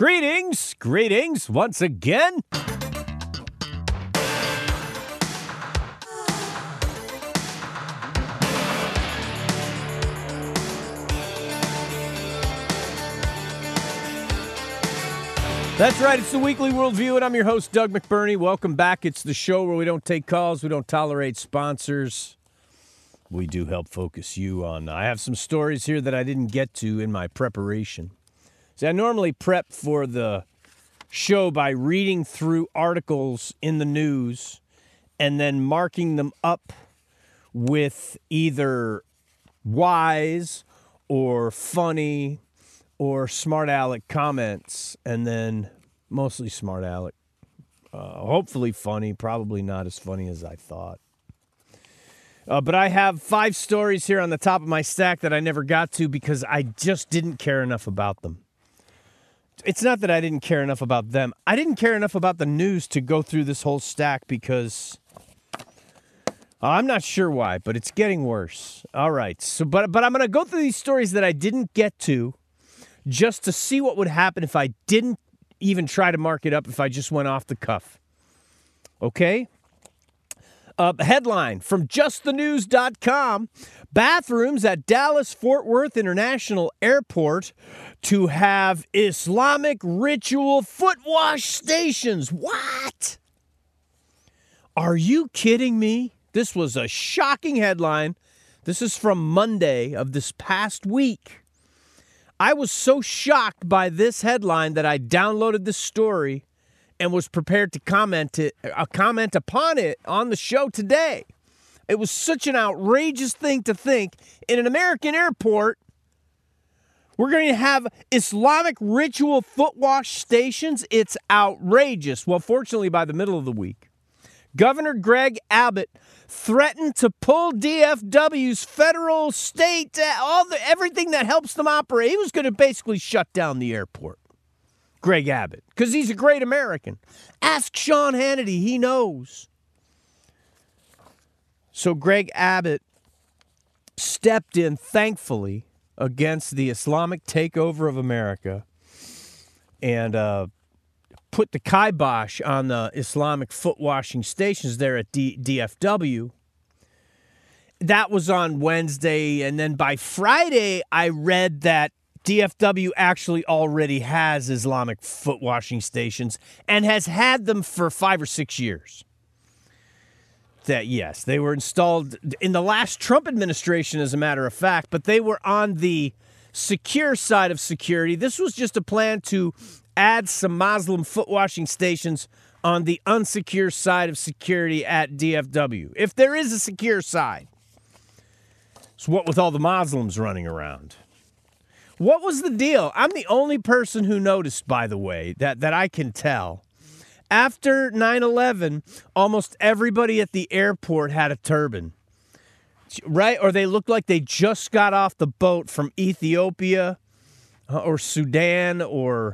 Greetings once again. That's right, it's the Weekly Worldview, and I'm your host, Doug McBurney. Welcome back. It's the show where we don't take calls, we don't tolerate sponsors. We do help focus you on. I have some stories here that I didn't get to in my preparation. See, I normally prep for the show by reading through articles in the news and then marking them up with either wise or funny or smart aleck comments, and then mostly smart aleck. Hopefully funny, probably not as funny as I thought. But I have 5 stories here on the top of my stack that I never got to because I just didn't care enough about them. It's not that I didn't care enough about them. I didn't care enough about the news to go through this whole stack because I'm not sure why, but it's getting worse. All right, so but I'm going to go through these stories that I didn't get to just to see what would happen if I didn't even try to mark it up, if I just went off the cuff. Okay? Headline from justthenews.com. Bathrooms at Dallas-Fort Worth International Airport to have Islamic ritual foot wash stations. What? Are you kidding me? This was a shocking headline. This is from Monday of this past week. I was so shocked by this headline that I downloaded this story and was prepared to comment upon it on the show today. It was such an outrageous thing to think. In an American airport, we're going to have Islamic ritual foot wash stations. It's outrageous. Well, fortunately, by the middle of the week, Governor Greg Abbott threatened to pull DFW's federal, state, everything that helps them operate. He was going to basically shut down the airport. Greg Abbott, because he's a great American. Ask Sean Hannity, he knows. So Greg Abbott stepped in, thankfully, against the Islamic takeover of America and put the kibosh on the Islamic foot washing stations there at DFW. That was on Wednesday, and then by Friday, I read that DFW actually already has Islamic foot washing stations and has had them for 5 or 6 years. That, yes, they were installed in the last Trump administration, as a matter of fact, but they were on the secure side of security. This was just a plan to add some Muslim foot washing stations on the unsecure side of security at DFW. If there is a secure side. So what with all the Muslims running around? What was the deal? I'm the only person who noticed, by the way, that I can tell. After 9/11, almost everybody at the airport had a turban, right? Or they looked like they just got off the boat from Ethiopia or Sudan or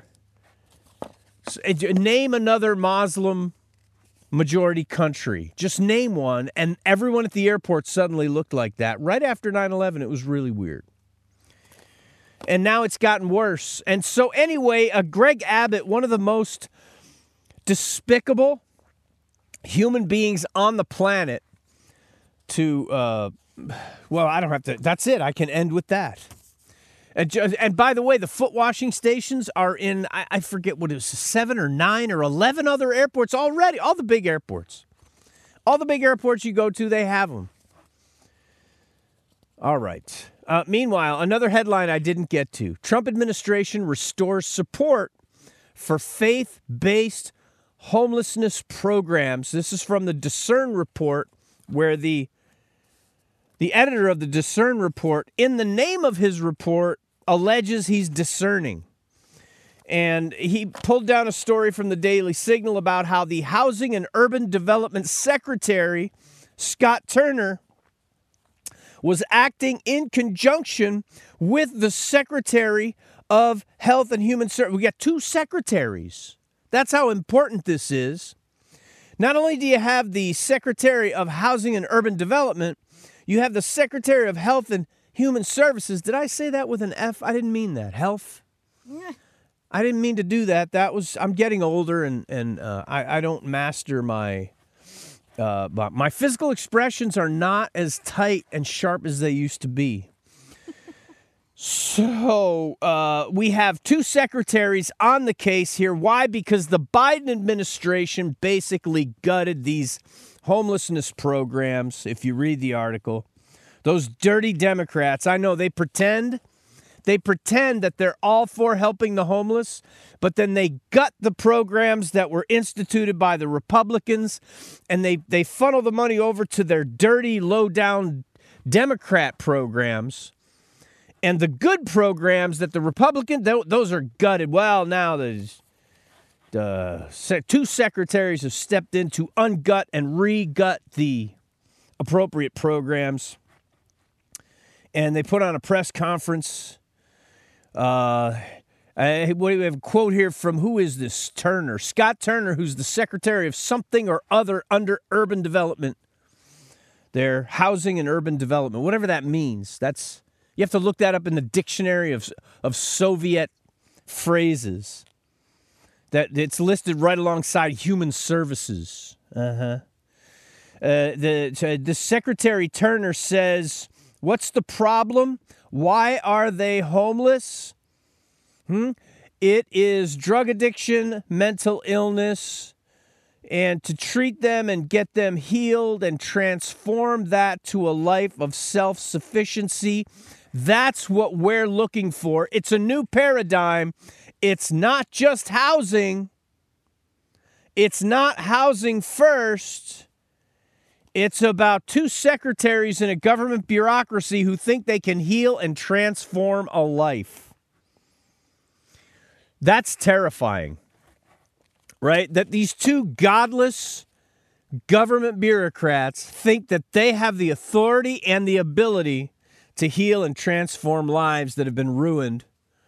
name another Muslim majority country. Just name one, and everyone at the airport suddenly looked like that. Right after 9/11, it was really weird. And now it's gotten worse. And so anyway, Greg Abbott, one of the most despicable human beings on the planet to, well, I don't have to, that's it. I can end with that. And by the way, the foot washing stations are in, I forget what it was, 7 or 9 or 11 other airports already. All the big airports. All the big airports you go to, they have them. All right. Meanwhile, another headline I didn't get to. Trump administration restores support for faith-based homelessness programs. This is from the Discern Report, where the editor of the Discern Report, in the name of his report, alleges he's discerning. And he pulled down a story from the Daily Signal about how the Housing and Urban Development Secretary, Scott Turner, was acting in conjunction with the Secretary of Health and Human Services. We got 2 secretaries. That's how important this is. Not only do you have the Secretary of Housing and Urban Development, you have the Secretary of Health and Human Services. Did I say that with an F? I didn't mean that. Health? I didn't mean to do that. I'm getting older, and I don't master my physical expressions are not as tight and sharp as they used to be. So we have two secretaries on the case here. Why? Because the Biden administration basically gutted these homelessness programs, if you read the article. Those dirty Democrats, I know they pretend that they're all for helping the homeless, but then they gut the programs that were instituted by the Republicans, and they funnel the money over to their dirty, low-down Democrat programs. And the good programs that the Republicans, those are gutted. Well, now there's two secretaries have stepped in to ungut and re-gut the appropriate programs. And they put on a press conference. We have a quote here from, who is this? Turner. Scott Turner, who's the Secretary of something or other under urban development. Their housing and urban development, whatever that means. You have to look that up in the dictionary of Soviet phrases. That it's listed right alongside human services. The Secretary Turner says, what's the problem? Why are they homeless? It is drug addiction, mental illness, and to treat them and get them healed and transform that to a life of self-sufficiency. That's what we're looking for. It's a new paradigm. It's not just housing. It's not housing first. It's about two secretaries in a government bureaucracy who think they can heal and transform a life. That's terrifying, right? That these two godless government bureaucrats think that they have the authority and the ability to heal and transform lives that have been ruined.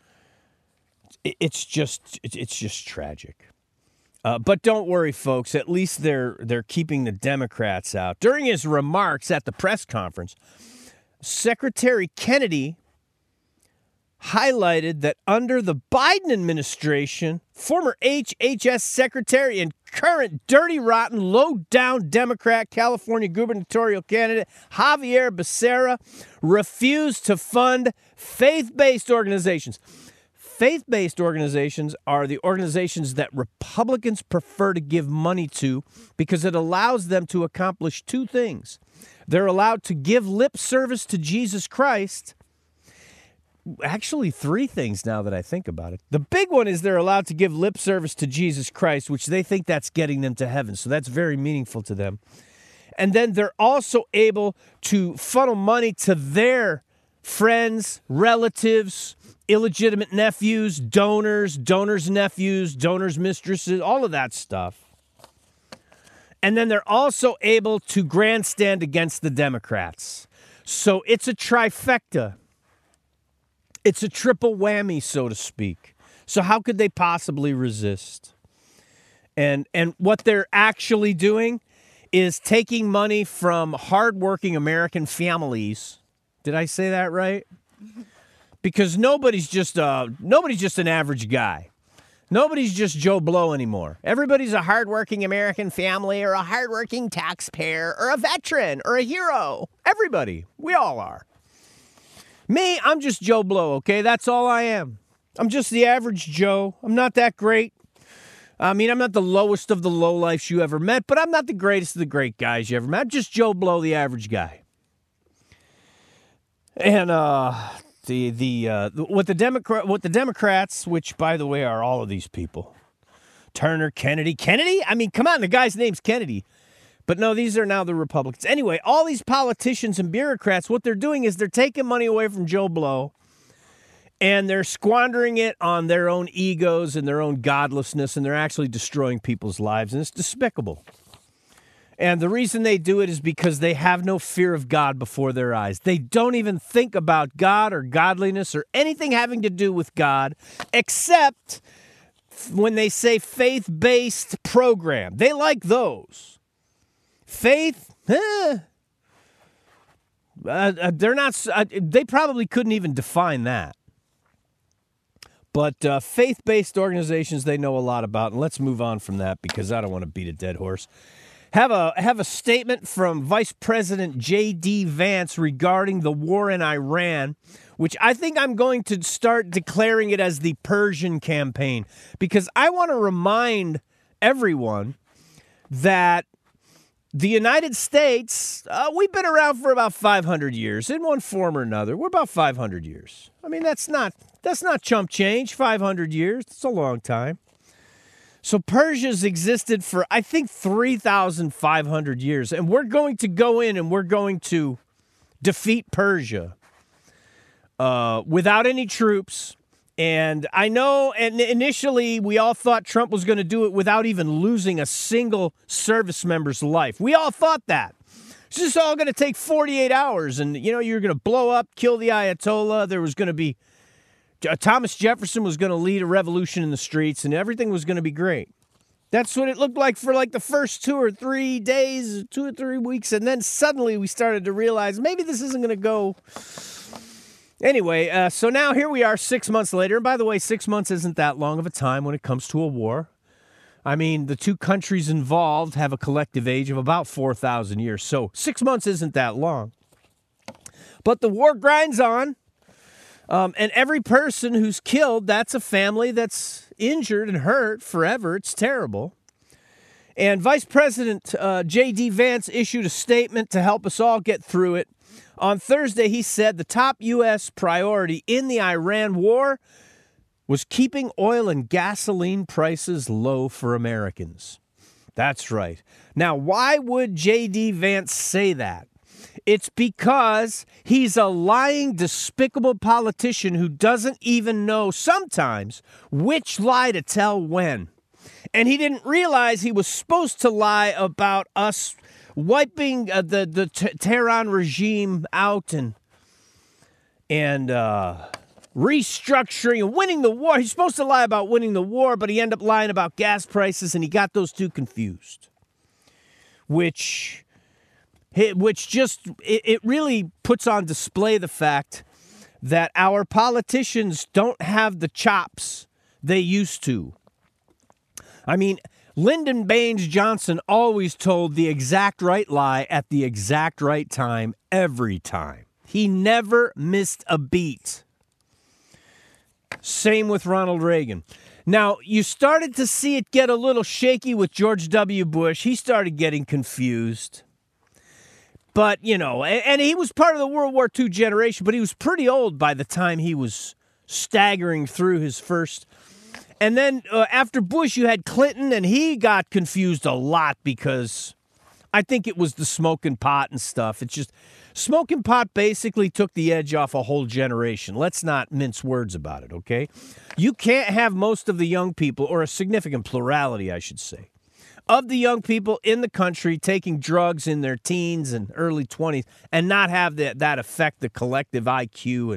It's just tragic. But don't worry, folks. At least they're keeping the Democrats out. During his remarks at the press conference, Secretary Kennedy highlighted that under the Biden administration, former HHS Secretary and current dirty, rotten, low-down Democrat California gubernatorial candidate Javier Becerra refused to fund faith-based organizations. Faith-based organizations are the organizations that Republicans prefer to give money to because it allows them to accomplish two things. They're allowed to give lip service to Jesus Christ. Actually, three things now that I think about it. The big one is they're allowed to give lip service to Jesus Christ, which they think that's getting them to heaven. So that's very meaningful to them. And then they're also able to funnel money to their friends, relatives, illegitimate nephews, donors' nephews, donors' mistresses, all of that stuff. And then they're also able to grandstand against the Democrats. So it's a trifecta. It's a triple whammy, so to speak. So how could they possibly resist? And what they're actually doing is taking money from hardworking American families. Did I say that right? Because nobody's just an average guy. Nobody's just Joe Blow anymore. Everybody's a hardworking American family or a hardworking taxpayer or a veteran or a hero. Everybody. We all are. Me, I'm just Joe Blow, okay? That's all I am. I'm just the average Joe. I'm not that great. I mean, I'm not the lowest of the lowlifes you ever met, but I'm not the greatest of the great guys you ever met. I'm just Joe Blow, the average guy. And what the Democrats, which by the way are all of these people, Turner, Kennedy. I mean, come on, the guy's name's Kennedy. But no, these are now the Republicans. Anyway, all these politicians and bureaucrats, what they're doing is they're taking money away from Joe Blow and they're squandering it on their own egos and their own godlessness, and they're actually destroying people's lives, and it's despicable. And the reason they do it is because they have no fear of God before their eyes. They don't even think about God or godliness or anything having to do with God, except when they say faith-based program. They like those. Faith, they're not. They probably couldn't even define that. But faith-based organizations they know a lot about, and let's move on from that because I don't want to beat a dead horse. Have a statement from Vice President J.D. Vance regarding the war in Iran, which I think I'm going to start declaring it as the Persian campaign, because I want to remind everyone that the United States, we've been around for about 500 years in one form or another. We're about 500 years. I mean, that's not chump change, 500 years. It's a long time. So Persia's existed for, I think, 3,500 years. And we're going to go in and we're going to defeat Persia without any troops. And I know, and initially we all thought Trump was going to do it without even losing a single service member's life. We all thought that. It's just all going to take 48 hours. And, you know, you're going to blow up, kill the Ayatollah. There was going to be, Thomas Jefferson was going to lead a revolution in the streets, and everything was going to be great. That's what it looked like for like the first 2 or 3 days, 2 or 3 weeks. And then suddenly we started to realize maybe this isn't going to go. Anyway, so now here we are 6 months later. And by the way, 6 months isn't that long of a time when it comes to a war. I mean, the two countries involved have a collective age of about 4,000 years. So 6 months isn't that long. But the war grinds on. And every person who's killed, that's a family that's injured and hurt forever. It's terrible. And Vice President J.D. Vance issued a statement to help us all get through it. On Thursday, he said the top U.S. priority in the Iran war was keeping oil and gasoline prices low for Americans. That's right. Now, why would J.D. Vance say that? It's because he's a lying, despicable politician who doesn't even know sometimes which lie to tell when. And he didn't realize he was supposed to lie about us wiping the Tehran regime out and restructuring and winning the war. He's supposed to lie about winning the war, but he ended up lying about gas prices, and he got those two confused, which just it really puts on display the fact that our politicians don't have the chops they used to. I mean, Lyndon Baines Johnson always told the exact right lie at the exact right time every time. He never missed a beat. Same with Ronald Reagan. Now, you started to see it get a little shaky with George W. Bush. He started getting confused. But, you know, and he was part of the World War II generation, but he was pretty old by the time he was staggering through his first. And then after Bush, you had Clinton, and he got confused a lot because I think it was the smoking pot and stuff. It's just smoking pot basically took the edge off a whole generation. Let's not mince words about it, okay? You can't have most of the young people, or a significant plurality, I should say, of the young people in the country taking drugs in their teens and early 20s and not have that affect the collective IQ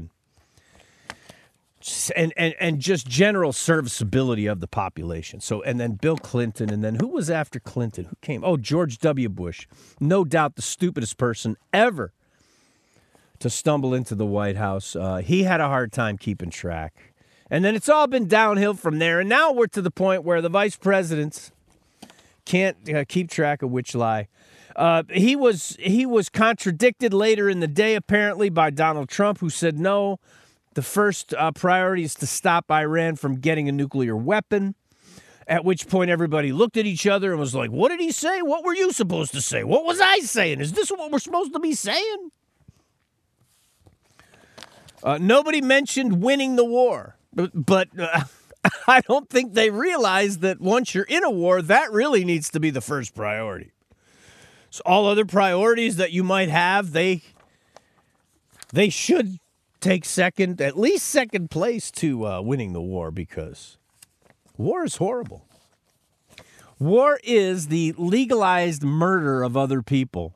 and just general serviceability of the population. So, and then Bill Clinton, and then who was after Clinton? Who came? Oh, George W. Bush. No doubt the stupidest person ever to stumble into the White House. He had a hard time keeping track. And then it's all been downhill from there. And now we're to the point where the vice presidents can't keep track of which lie. He was contradicted later in the day, apparently, by Donald Trump, who said no. The first priority is to stop Iran from getting a nuclear weapon, at which point everybody looked at each other and was like, what did he say? What were you supposed to say? What was I saying? Is this what we're supposed to be saying? Nobody mentioned winning the war, but I don't think they realize that once you're in a war, that really needs to be the first priority. So all other priorities that you might have, they should take at least second place to winning the war, because war is horrible. War is the legalized murder of other people,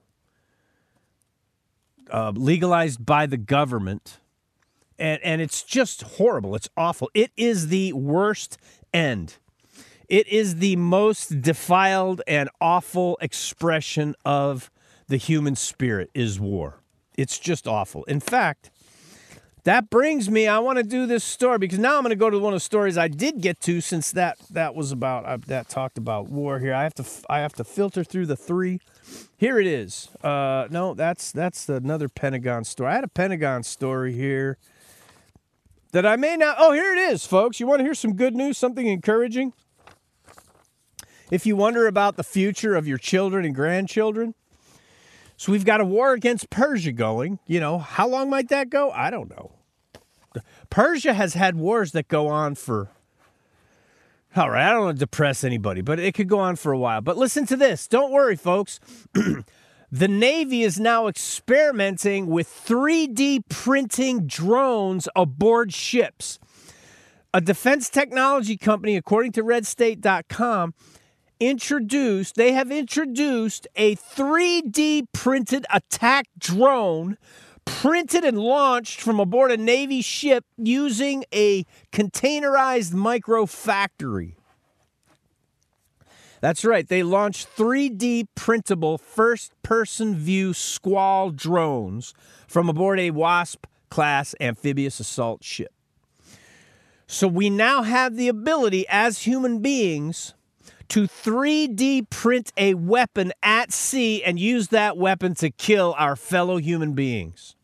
legalized by the government, and it's just horrible. It's awful. It is the worst end. It is the most defiled and awful expression of the human spirit is war. It's just awful. In fact, that brings me, I want to do this story because now I'm going to go to one of the stories I did get to since that was about, that talked about war here. I have to filter through the three. Here it is. No, that's another Pentagon story. I had a Pentagon story here that I may not, oh, here it is, folks. You want to hear some good news, something encouraging? If you wonder about the future of your children and grandchildren, so we've got a war against Persia going. You know, how long might that go? I don't know. Persia has had wars that go on for, all right, I don't want to depress anybody, but it could go on for a while. But listen to this. Don't worry, folks. The Navy is now experimenting with 3D printing drones aboard ships. A defense technology company, according to RedState.com, they have introduced a 3D printed attack drone printed and launched from aboard a Navy ship using a containerized microfactory. That's right. They launched 3D printable first-person view Squall drones from aboard a Wasp-class amphibious assault ship. So we now have the ability as human beings to 3D print a weapon at sea and use that weapon to kill our fellow human beings.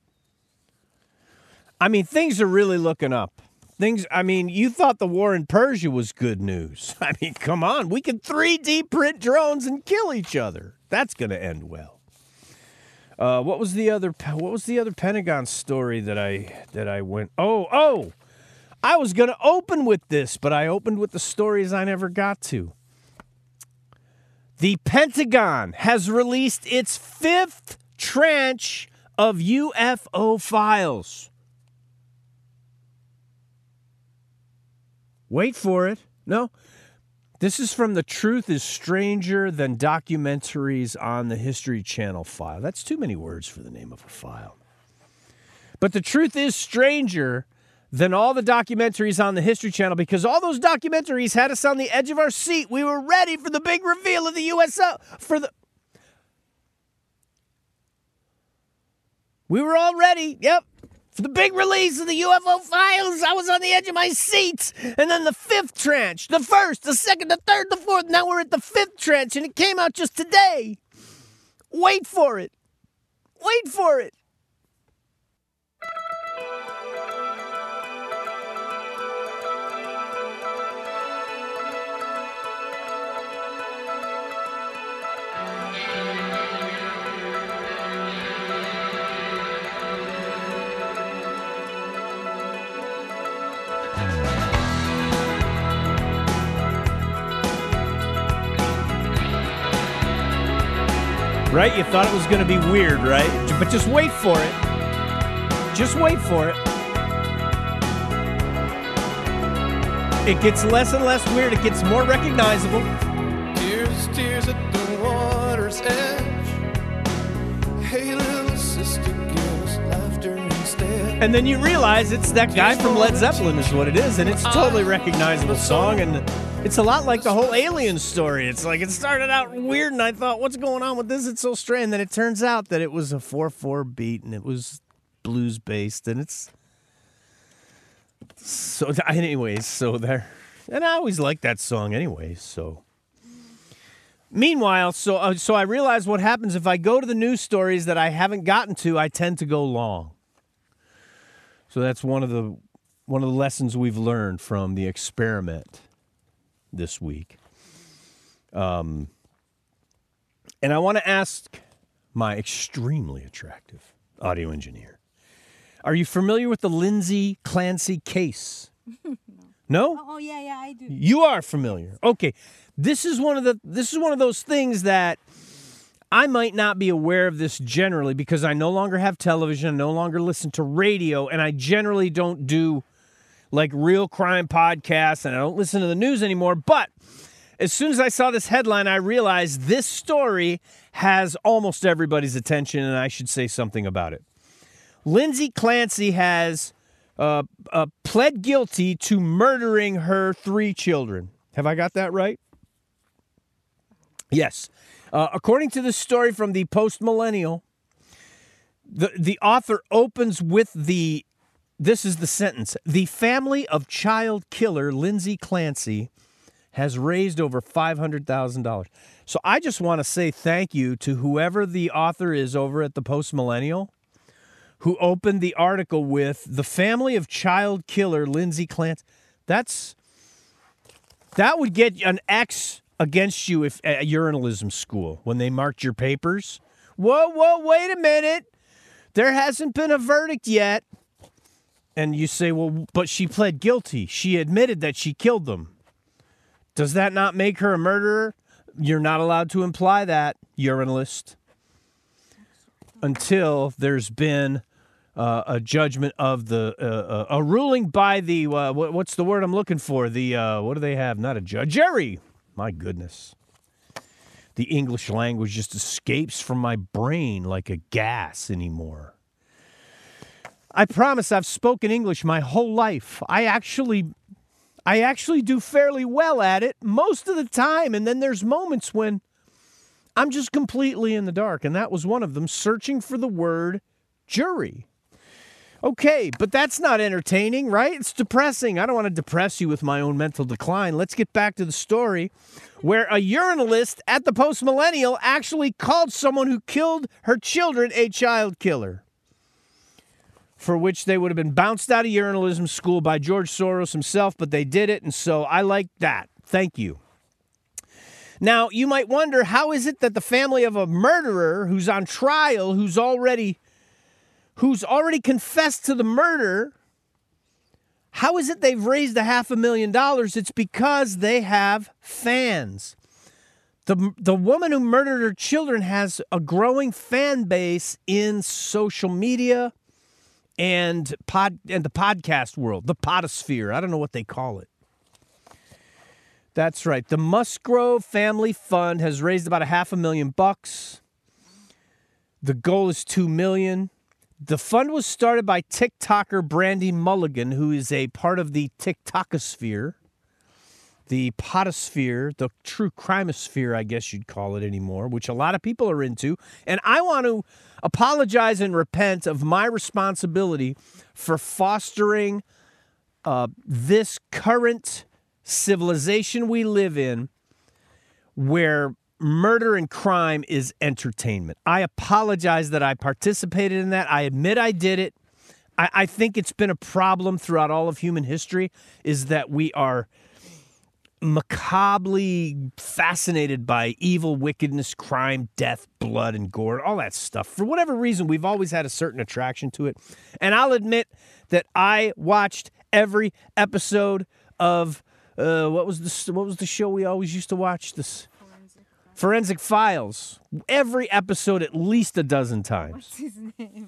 I mean, things are really looking up. You thought the war in Persia was good news. I mean, come on. We can 3D print drones and kill each other. That's going to end well. What was the other Pentagon story that I went? Oh. I was going to open with this, but I opened with the stories I never got to. The Pentagon has released its 5th tranche of UFO files. Wait for it. No. This is from the Truth is Stranger Than Documentaries on the History Channel file. That's too many words for the name of a file. But the truth is stranger than all the documentaries on the History Channel because all those documentaries had us on the edge of our seat. We were ready for the big reveal of the USO. We were all ready, yep, for the big release of the UFO files. I was on the edge of my seat. And then the 5th tranche, the 1st, the 2nd, the 3rd, the 4th. Now we're at the 5th tranche, and it came out just today. Wait for it. Wait for it. Right? You thought it was going to be weird, right? But just wait for it. Just wait for it. It gets less and less weird. It gets more recognizable. Tears at the water's edge. Hey, little sister, give us laughter instead. And then you realize it's that guy from Led Zeppelin is what it is, and it's a totally recognizable song, and it's a lot like the whole alien story. It's like it started out weird, and I thought, what's going on with this? It's so strange. And then it turns out that it was a 4/4 beat, and it was blues-based, and it's... So, anyways, so there... And I always liked that song anyways, so... Meanwhile, so I realize what happens if I go to the news stories that I haven't gotten to, I tend to go long. So that's one of the lessons we've learned from the experiment this week. And I want to ask my extremely attractive audio engineer, are you familiar with the Lindsay Clancy case? No? Oh yeah, I do. You are familiar. Okay. This is one of those things that I might not be aware of this generally because I no longer have television, no longer listen to radio, and I generally don't do like real crime podcasts, and I don't listen to the news anymore. But as soon as I saw this headline, I realized this story has almost everybody's attention, and I should say something about it. Lindsay Clancy has pled guilty to murdering her 3 children. Have I got that right? Yes. According to the story from the Post Millennial, the author opens with the this is the sentence. The family of child killer Lindsay Clancy has raised over $500,000. So I just want to say thank you to whoever the author is over at the Post Millennial who opened the article with the family of child killer Lindsay Clancy. That would get an X against you if at journalism school when they marked your papers. Whoa, wait a minute. There hasn't been a verdict yet. And you say, well, but she pled guilty. She admitted that she killed them. Does that not make her a murderer? You're not allowed to imply that, journalist, until there's been a judgment of a ruling by the, what's the word I'm looking for? The, what do they have? Not a judge, jury. My goodness. The English language just escapes from my brain like a gas anymore. I promise I've spoken English my whole life. I actually do fairly well at it most of the time, and then there's moments when I'm just completely in the dark, and that was one of them, searching for the word jury. Okay, but that's not entertaining, right? It's depressing. I don't want to depress you with my own mental decline. Let's get back to the story where a journalist at the Post Millennial actually called someone who killed her children a child killer, for which they would have been bounced out of journalism school by George Soros himself, but they did it, and so I like that. Thank you. Now, you might wonder, how is it that the family of a murderer who's on trial, who's already confessed to the murder, how is it they've raised $500,000? It's because they have fans. The woman who murdered her children has a growing fan base in social media and the podcast world, the podosphere. I don't know what they call it. That's right. The Musgrove Family Fund has raised about $500,000. The goal is $2 million. The fund was started by TikToker Brandy Mulligan, who is a part of the TikTokosphere, the podosphere, the true crimosphere, I guess you'd call it anymore, which a lot of people are into. And I want to apologize and repent of my responsibility for fostering this current civilization we live in where murder and crime is entertainment. I apologize that I participated in that. I admit I did it. I think it's been a problem throughout all of human history is that we are macabrely fascinated by evil, wickedness, crime, death, blood, and gore, all that stuff. For whatever reason, we've always had a certain attraction to it. And I'll admit that I watched every episode of what was the show we always used to watch? This Forensic Files. Every episode at least a dozen times. What's his name?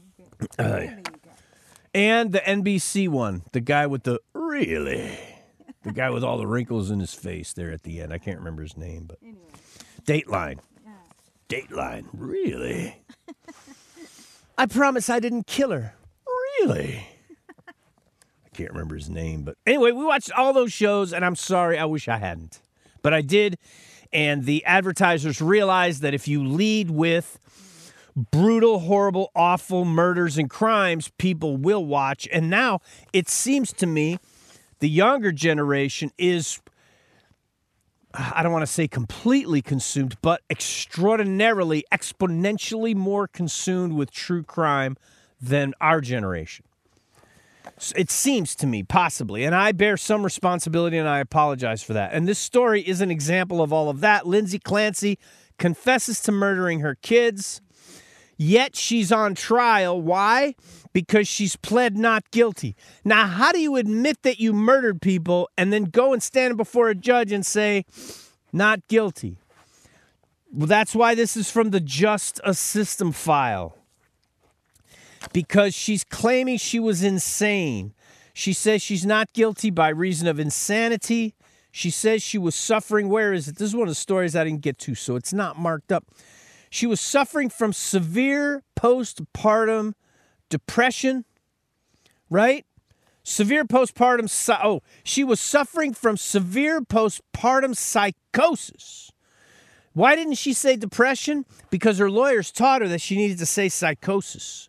And the NBC one, the guy with the the guy with all the wrinkles in his face there at the end. I can't remember his name, but Anyway. Dateline. Yeah. Dateline, really? I promise I didn't kill her. Really? I can't remember his name, but anyway, we watched all those shows, and I'm sorry, I wish I hadn't. But I did, and the advertisers realized that if you lead with brutal, horrible, awful murders and crimes, people will watch. And now it seems to me the younger generation is, I don't want to say completely consumed, but extraordinarily, exponentially more consumed with true crime than our generation. It seems to me, possibly, and I bear some responsibility, and I apologize for that. And this story is an example of all of that. Lindsay Clancy confesses to murdering her kids, yet she's on trial. Why? Because she's pled not guilty. Now, how do you admit that you murdered people and then go and stand before a judge and say, not guilty? Well, that's why this is from the Just a System file. Because she's claiming she was insane. She says she's not guilty by reason of insanity. She says she was suffering. Where is it? This is one of the stories I didn't get to, so it's not marked up. She was suffering from severe postpartum depression, right? Severe postpartum. She was suffering from severe postpartum psychosis. Why didn't she say depression? Because her lawyers taught her that she needed to say psychosis.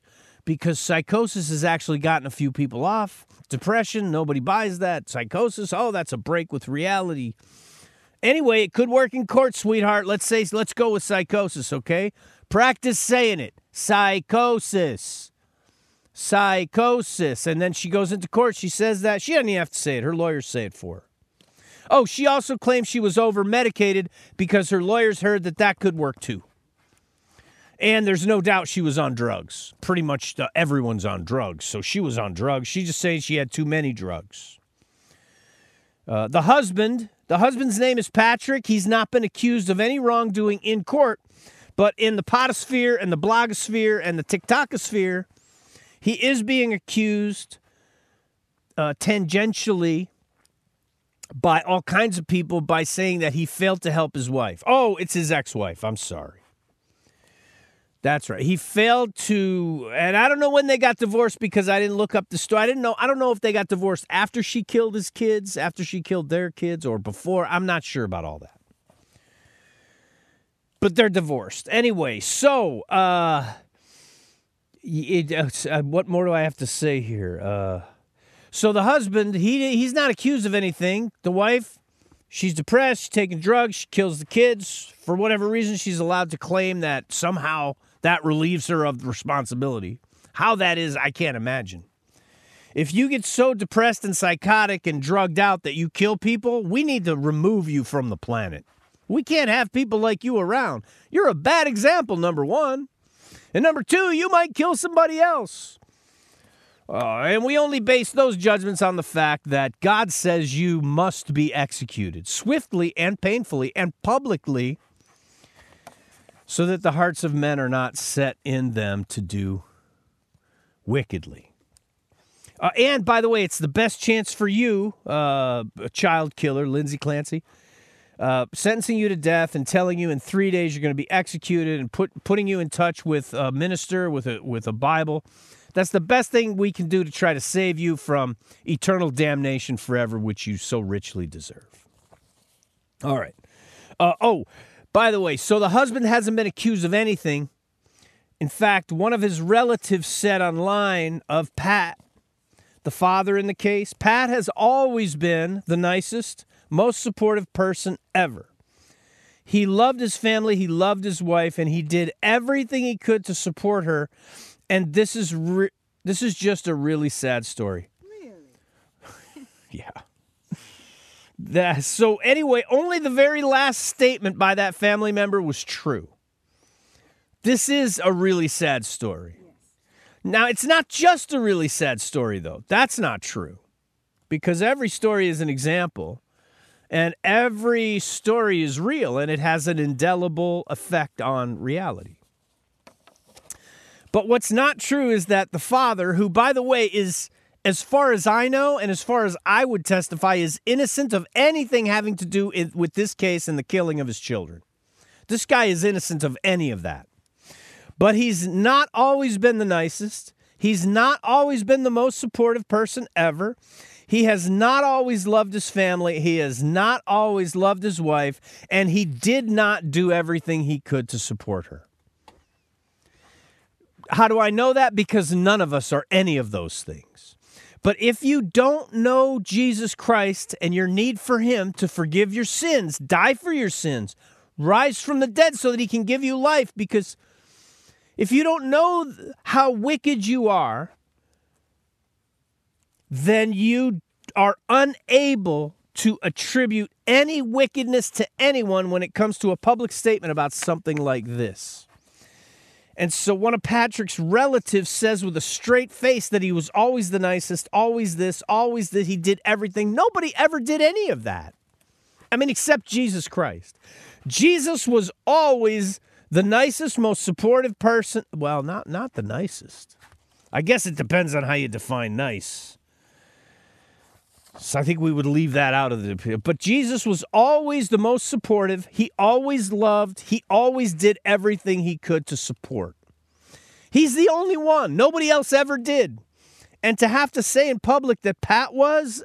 because psychosis has actually gotten a few people off. Depression, nobody buys that. Psychosis, oh, that's a break with reality. Anyway, it could work in court, sweetheart. Let's go with psychosis, okay? Practice saying it. Psychosis. Psychosis. And then she goes into court. She says that. She doesn't even have to say it. Her lawyers say it for her. Oh, she also claims she was over-medicated because her lawyers heard that could work too. And there's no doubt she was on drugs. Pretty much everyone's on drugs. So she was on drugs. She's just saying she had too many drugs. The husband's name is Patrick. He's not been accused of any wrongdoing in court. But in the potosphere and the blogosphere and the TikTokosphere, he is being accused tangentially by all kinds of people by saying that he failed to help his wife. Oh, it's his ex-wife. I'm sorry. That's right. He failed to, and I don't know when they got divorced because I didn't look up the story. I don't know if they got divorced after she killed his kids, after she killed their kids, or before. I'm not sure about all that. But they're divorced. Anyway, so, what more do I have to say here? So the husband, he's not accused of anything. The wife, she's depressed, she's taking drugs, she kills the kids. For whatever reason, she's allowed to claim that somehow that relieves her of the responsibility. How that is, I can't imagine. If you get so depressed and psychotic and drugged out that you kill people, we need to remove you from the planet. We can't have people like you around. You're a bad example, number one. And number two, you might kill somebody else. And we only base those judgments on the fact that God says you must be executed swiftly and painfully and publicly so that the hearts of men are not set in them to do wickedly. And, by the way, it's the best chance for you, a child killer, Lindsay Clancy, sentencing you to death and telling you in 3 days you're going to be executed and putting you in touch with a minister with a Bible. That's the best thing we can do to try to save you from eternal damnation forever, which you so richly deserve. All right. By the way, so the husband hasn't been accused of anything. In fact, one of his relatives said online of Pat, the father in the case, Pat has always been the nicest, most supportive person ever. He loved his family, he loved his wife, and he did everything he could to support her. And this is just a really sad story. Really? Yeah. So anyway, only the very last statement by that family member was true. This is a really sad story. Yes. Now, it's not just a really sad story, though. That's not true. Because every story is an example. And every story is real. And it has an indelible effect on reality. But what's not true is that the father, who, by the way, is, as far as I know, and as far as I would testify, is innocent of anything having to do with this case and the killing of his children. This guy is innocent of any of that. But he's not always been the nicest. He's not always been the most supportive person ever. He has not always loved his family. He has not always loved his wife. And he did not do everything he could to support her. How do I know that? Because none of us are any of those things. But if you don't know Jesus Christ and your need for him to forgive your sins, die for your sins, rise from the dead so that he can give you life, because if you don't know how wicked you are, then you are unable to attribute any wickedness to anyone when it comes to a public statement about something like this. And so one of Patrick's relatives says with a straight face that he was always the nicest, always this, always that he did everything. Nobody ever did any of that. I mean, except Jesus Christ. Jesus was always the nicest, most supportive person. Well, not the nicest. I guess it depends on how you define nice. So I think we would leave that out of the... But Jesus was always the most supportive. He always loved. He always did everything he could to support. He's the only one. Nobody else ever did. And to have to say in public that Pat was,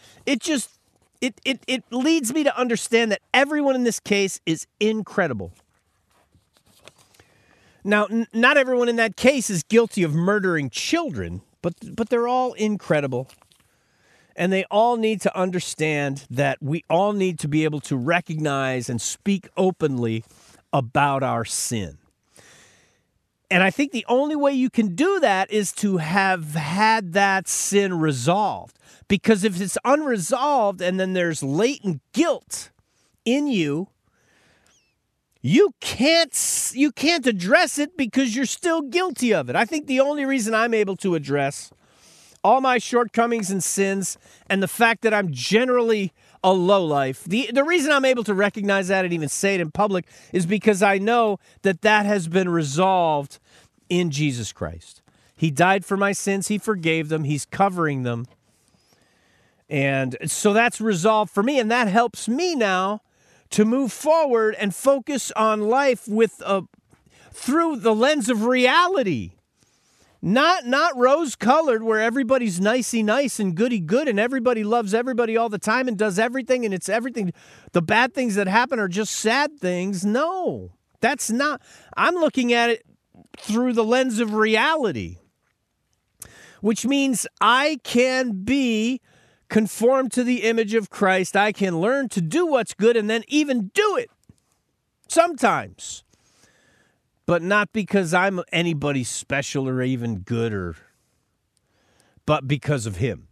it leads me to understand that everyone in this case is incredible. Now, not everyone in that case is guilty of murdering children, but they're all incredible. And they all need to understand that we all need to be able to recognize and speak openly about our sin. And I think the only way you can do that is to have had that sin resolved. Because if it's unresolved and then there's latent guilt in you, you can't address it because you're still guilty of it. I think the only reason I'm able to address all my shortcomings and sins and the fact that I'm generally a lowlife, the reason I'm able to recognize that and even say it in public is because I know that has been resolved in Jesus Christ. He died for my sins. He forgave them. He's covering them. And so that's resolved for me, and that helps me now to move forward and focus on life with through the lens of reality. Not rose-colored where everybody's nicey nice and goody good and everybody loves everybody all the time and does everything and it's everything. The bad things that happen are just sad things. No, that's not. I'm looking at it through the lens of reality, which means I can be conformed to the image of Christ. I can learn to do what's good and then even do it sometimes. But not because I'm anybody special or even good, but because of him.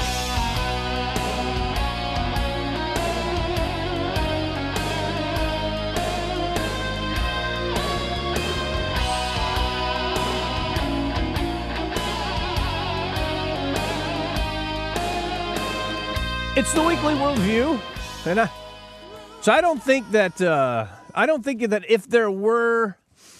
It's the Weekly Worldview, and so I don't think that if there were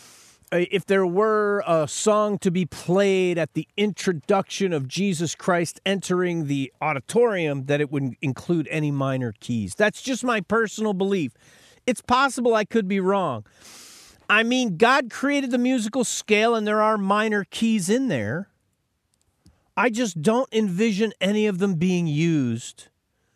a song to be played at the introduction of Jesus Christ entering the auditorium, that it would include any minor keys. That's just my personal belief. It's possible I could be wrong. I mean, God created the musical scale, and there are minor keys in there. I just don't envision any of them being used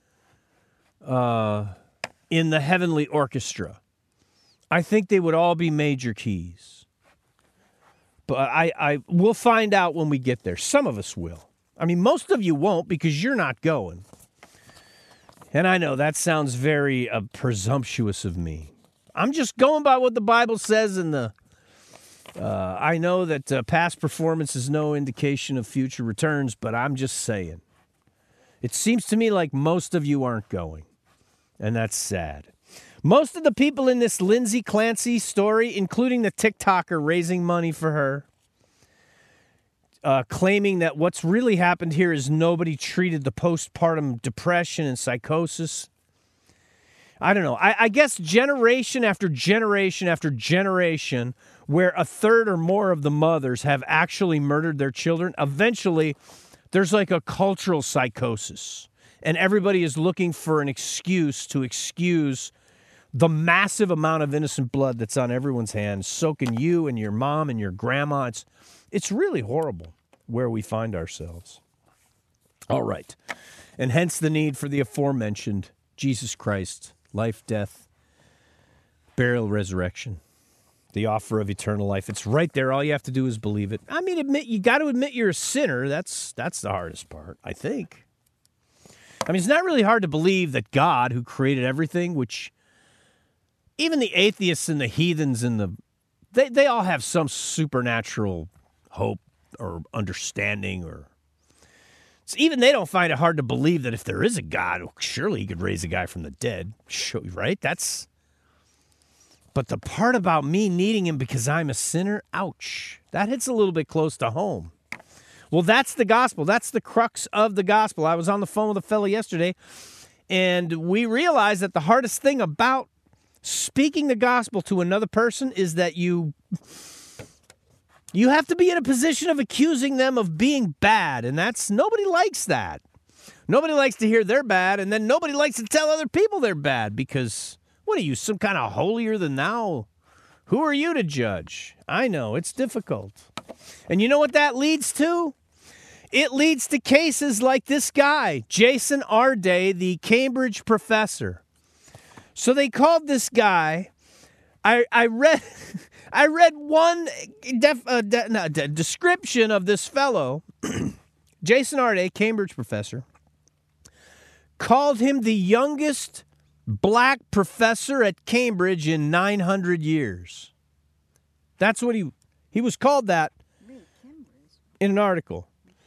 in the heavenly orchestra. I think they would all be major keys. But I we'll find out when we get there. Some of us will. I mean, most of you won't because you're not going. And I know that sounds very presumptuous of me. I'm just going by what the Bible says, and I know that past performance is no indication of future returns, but I'm just saying. It seems to me like most of you aren't going, and that's sad. Most of the people in this Lindsay Clancy story, including the TikToker raising money for her, claiming that what's really happened here is nobody treated the postpartum depression and psychosis. I don't know. I guess generation after generation after generation, where a third or more of the mothers have actually murdered their children, eventually there's like a cultural psychosis. And everybody is looking for an excuse to excuse the massive amount of innocent blood that's on everyone's hands, soaking you and your mom and your grandma. It's really horrible where we find ourselves. All right. And hence the need for the aforementioned Jesus Christ, life, death, burial, resurrection, the offer of eternal life. It's right there. All you have to do is believe it. I mean, you got to admit you're a sinner. That's the hardest part, I think. I mean, it's not really hard to believe that God, who created everything, which even the atheists and the heathens and they all have some supernatural hope or understanding, or so even they don't find it hard to believe that if there is a God, surely he could raise a guy from the dead, right? But the part about me needing him because I'm a sinner, ouch, that hits a little bit close to home. Well, that's the gospel. That's the crux of the gospel. I was on the phone with a fellow yesterday, and we realized that the hardest thing about speaking the gospel to another person is that you have to be in a position of accusing them of being bad, and nobody likes that. Nobody likes to hear they're bad, and then nobody likes to tell other people they're bad because, what are you, some kind of holier than thou? Who are you to judge? I know, it's difficult. And you know what that leads to? It leads to cases like this guy, Jason Arday, the Cambridge professor. So they called this guy. I I read one description of this fellow, Jason Arde, Cambridge professor, called him the youngest black professor at Cambridge in 900 years. That's what he was called that in an article.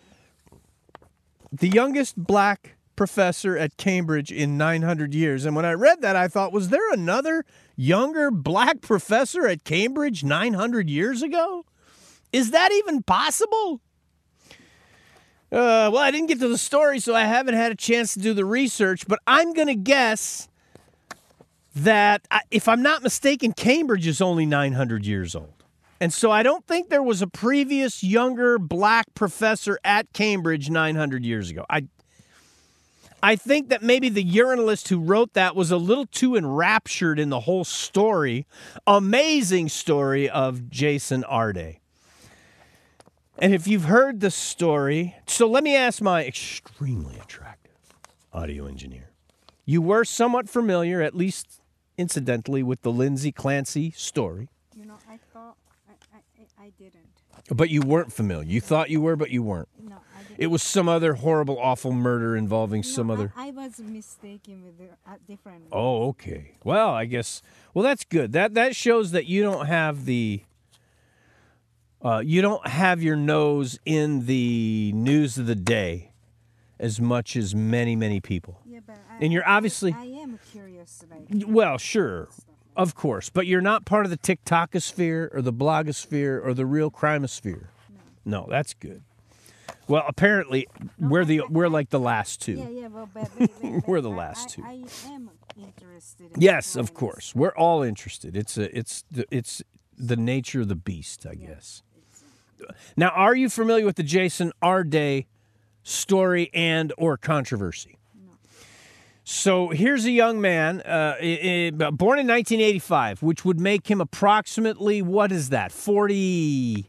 The youngest black professor at Cambridge in 900 years. And when I read that, I thought, was there another younger black professor at Cambridge 900 years ago? Is that even possible? Well, I didn't get to the story, so I haven't had a chance to do the research, but I'm going to guess that, if I'm not mistaken, Cambridge is only 900 years old. And so I don't think there was a previous younger black professor at Cambridge 900 years ago. I think that maybe the urinalist who wrote that was a little too enraptured in the whole story, amazing story of Jason Arde. And if you've heard the story, so let me ask my extremely attractive audio engineer. You were somewhat familiar, at least incidentally, with the Lindsay Clancy story. I thought I didn't. But you weren't familiar. You thought you were, but you weren't. No, I didn't. It was some other horrible, awful murder involving some other... I was mistaken with a different... Oh, okay. Well, I guess... Well, that's good. That shows that you don't have the... you don't have your nose in the news of the day as much as many, many people. Yeah, but And you're obviously... I am curious. Well, sure. Of course. But you're not part of the TikTokosphere or the blogosphere or the real crimosphere. No, that's good. Well, apparently, we're like the last two. Yeah, well, but We're the last two. I am interested. In Yes, of course. We're all interested. It's the nature of the beast, I guess. Now, are you familiar with the Jason Arde story and or controversy? No. So here's a young man born in 1985, which would make him approximately, what is that, 40...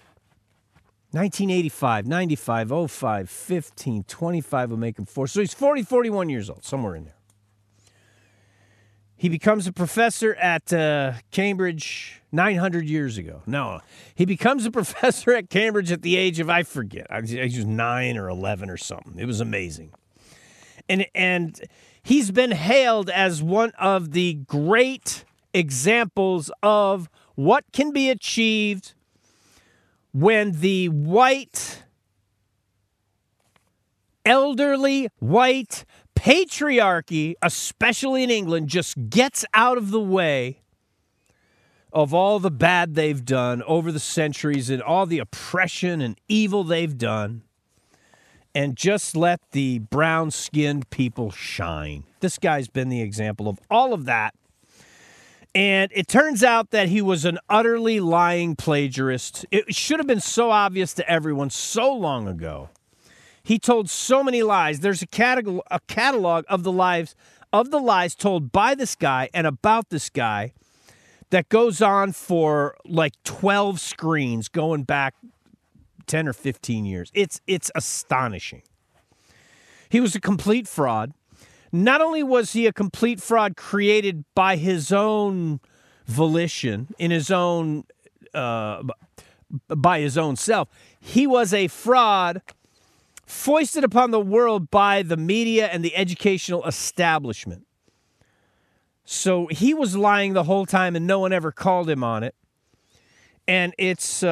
1985, 95, 05, 15, 25 will make him 4. So he's 40, 41 years old, somewhere in there. He becomes a professor at Cambridge 900 years ago. No, he becomes a professor at Cambridge at the age of, I forget, I was 9 or 11 or something. It was amazing. And he's been hailed as one of the great examples of what can be achieved when the elderly white patriarchy, especially in England, just gets out of the way of all the bad they've done over the centuries and all the oppression and evil they've done, and just let the brown-skinned people shine. This guy's been the example of all of that. And it turns out that he was an utterly lying plagiarist. It should have been so obvious to everyone so long ago. He told so many lies. There's a catalog of the lies told by this guy and about this guy that goes on for like 12 screens going back 10 or 15 years. It's astonishing. He was a complete fraud. Not only was he a complete fraud created by his own volition, in his own, by his own self, he was a fraud foisted upon the world by the media and the educational establishment. So he was lying the whole time and no one ever called him on it. And it's...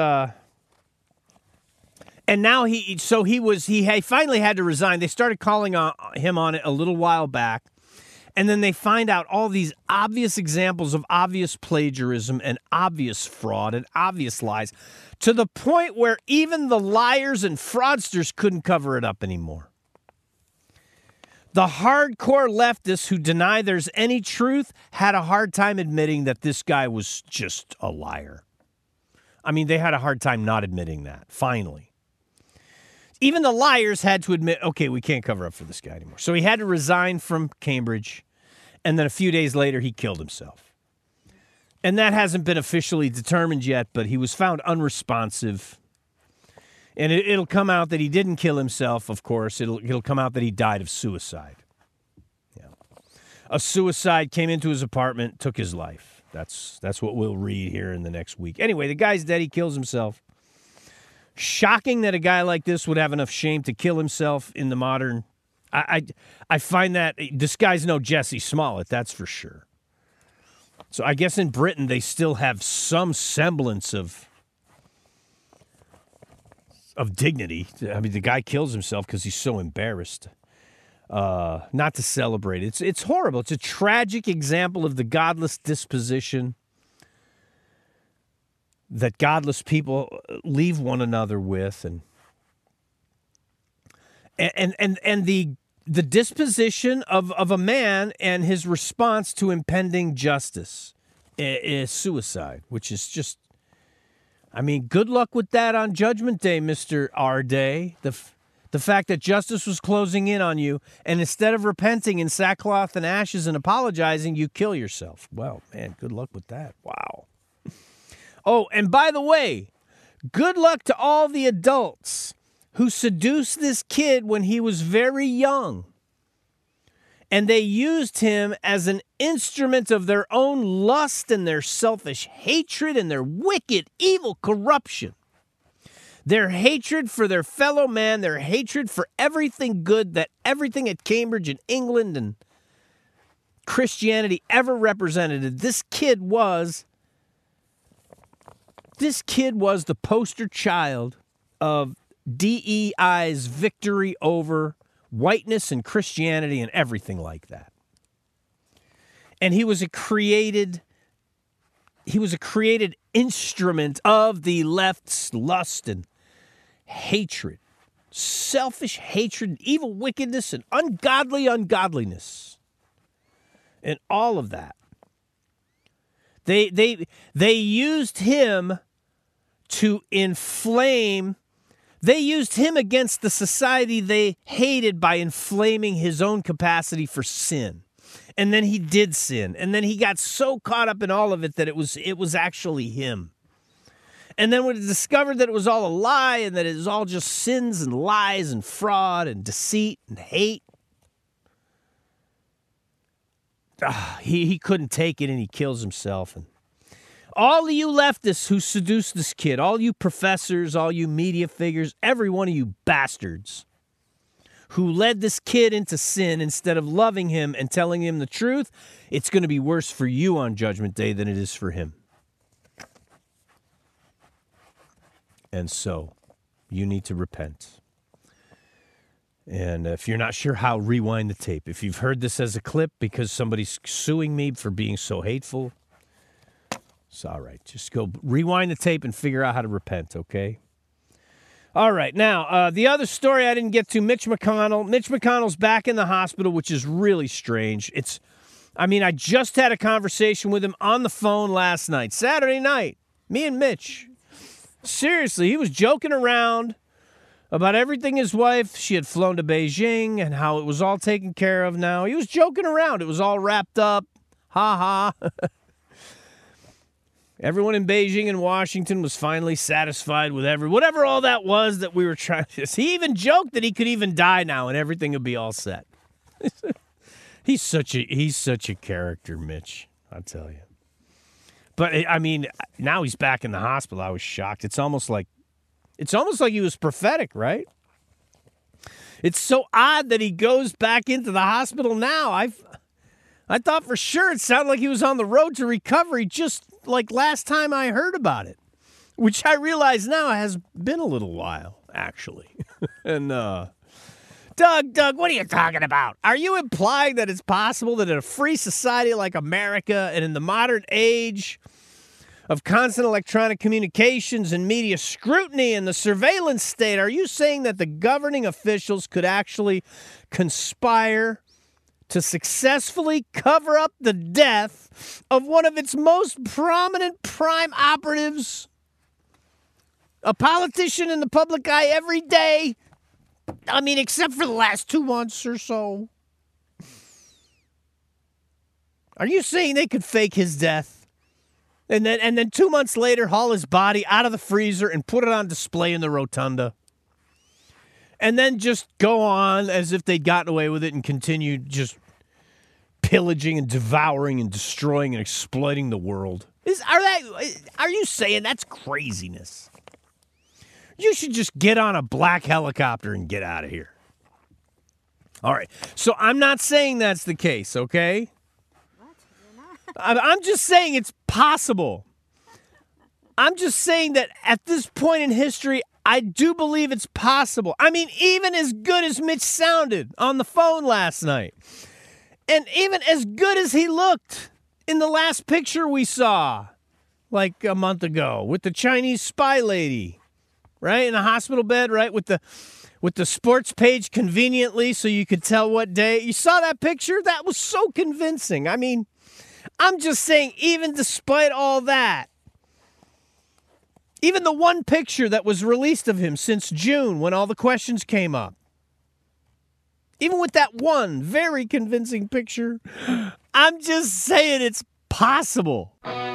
And now he finally had to resign. They started calling him on it a little while back. And then they find out all these obvious examples of obvious plagiarism and obvious fraud and obvious lies to the point where even the liars and fraudsters couldn't cover it up anymore. The hardcore leftists who deny there's any truth had a hard time admitting that this guy was just a liar. I mean, they had a hard time not admitting that, finally. Even the liars had to admit, okay, we can't cover up for this guy anymore. So he had to resign from Cambridge, and then a few days later, he killed himself. And that hasn't been officially determined yet, but he was found unresponsive. And it'll come out that he didn't kill himself, of course. It'll come out that he died of suicide. Yeah. A suicide came into his apartment, took his life. That's what we'll read here in the next week. Anyway, the guy's dead. He kills himself. Shocking that a guy like this would have enough shame to kill himself in the modern. I find that this guy's no Jesse Smollett, that's for sure. So I guess in Britain they still have some semblance of dignity. I mean, the guy kills himself because he's so embarrassed not to celebrate. It's horrible. It's a tragic example of the godless disposition that godless people leave one another with, and the disposition of a man and his response to impending justice is suicide, which is just, I mean, good luck with that on Judgment Day, Mr. R. Day. The fact that justice was closing in on you, and instead of repenting in sackcloth and ashes and apologizing, you kill yourself. Well, man, good luck with that. Wow. Oh, and by the way, good luck to all the adults who seduced this kid when he was very young. And they used him as an instrument of their own lust and their selfish hatred and their wicked, evil corruption. Their hatred for their fellow man, their hatred for everything good that everything at Cambridge and England and Christianity ever represented. This kid was the poster child of DEI's victory over whiteness and Christianity and everything like that. And he was a created instrument of the left's lust and hatred, selfish hatred, evil wickedness, and ungodliness, and all of that. They used him to inflame. They used him against the society they hated by inflaming his own capacity for sin. And then he did sin. And then he got so caught up in all of it that it was actually him. And then when he discovered that it was all a lie and that it was all just sins and lies and fraud and deceit and hate, he couldn't take it and he kills himself. And all of you leftists who seduced this kid, all you professors, all you media figures, every one of you bastards who led this kid into sin instead of loving him and telling him the truth, it's going to be worse for you on Judgment Day than it is for him. And so you need to repent. And if you're not sure how, rewind the tape. If you've heard this as a clip because somebody's suing me for being so hateful, it's all right. Just go rewind the tape and figure out how to repent, okay? All right. Now, the other story I didn't get to, Mitch McConnell. Mitch McConnell's back in the hospital, which is really strange. I just had a conversation with him on the phone last night, Saturday night, me and Mitch. Seriously, he was joking around about everything his wife, she had flown to Beijing and how it was all taken care of now. He was joking around. It was all wrapped up. Ha ha. Everyone in Beijing and Washington was finally satisfied with whatever all that was that we were trying to. He even joked that he could even die now and everything would be all set. He's such a character, Mitch, I'll tell you. But I mean, now he's back in the hospital. I was shocked. It's almost like he was prophetic, right? It's so odd that he goes back into the hospital now. I thought for sure it sounded like he was on the road to recovery just like last time I heard about it, which I realize now has been a little while, actually. And Doug, what are you talking about? Are you implying that it's possible that in a free society like America and in the modern age of constant electronic communications and media scrutiny and the surveillance state, are you saying that the governing officials could actually conspire to successfully cover up the death of one of its most prominent prime operatives, a politician in the public eye every day? I mean, except for the last 2 months or so. Are you saying they could fake his death and then 2 months later haul his body out of the freezer and put it on display in the rotunda? And then just go on as if they'd gotten away with it and continue just pillaging and devouring and destroying and exploiting the world. Are you saying that's craziness? You should just get on a black helicopter and get out of here. All right. So I'm not saying that's the case, okay? What? You're not? I'm just saying it's possible. I'm just saying that at this point in history, I do believe it's possible. I mean, even as good as Mitch sounded on the phone last night, and even as good as he looked in the last picture we saw like a month ago with the Chinese spy lady, right, in a hospital bed, right, with the sports page conveniently so you could tell what day. You saw that picture? That was so convincing. I mean, I'm just saying, even despite all that, even the one picture that was released of him since June when all the questions came up, even with that one very convincing picture, I'm just saying it's possible.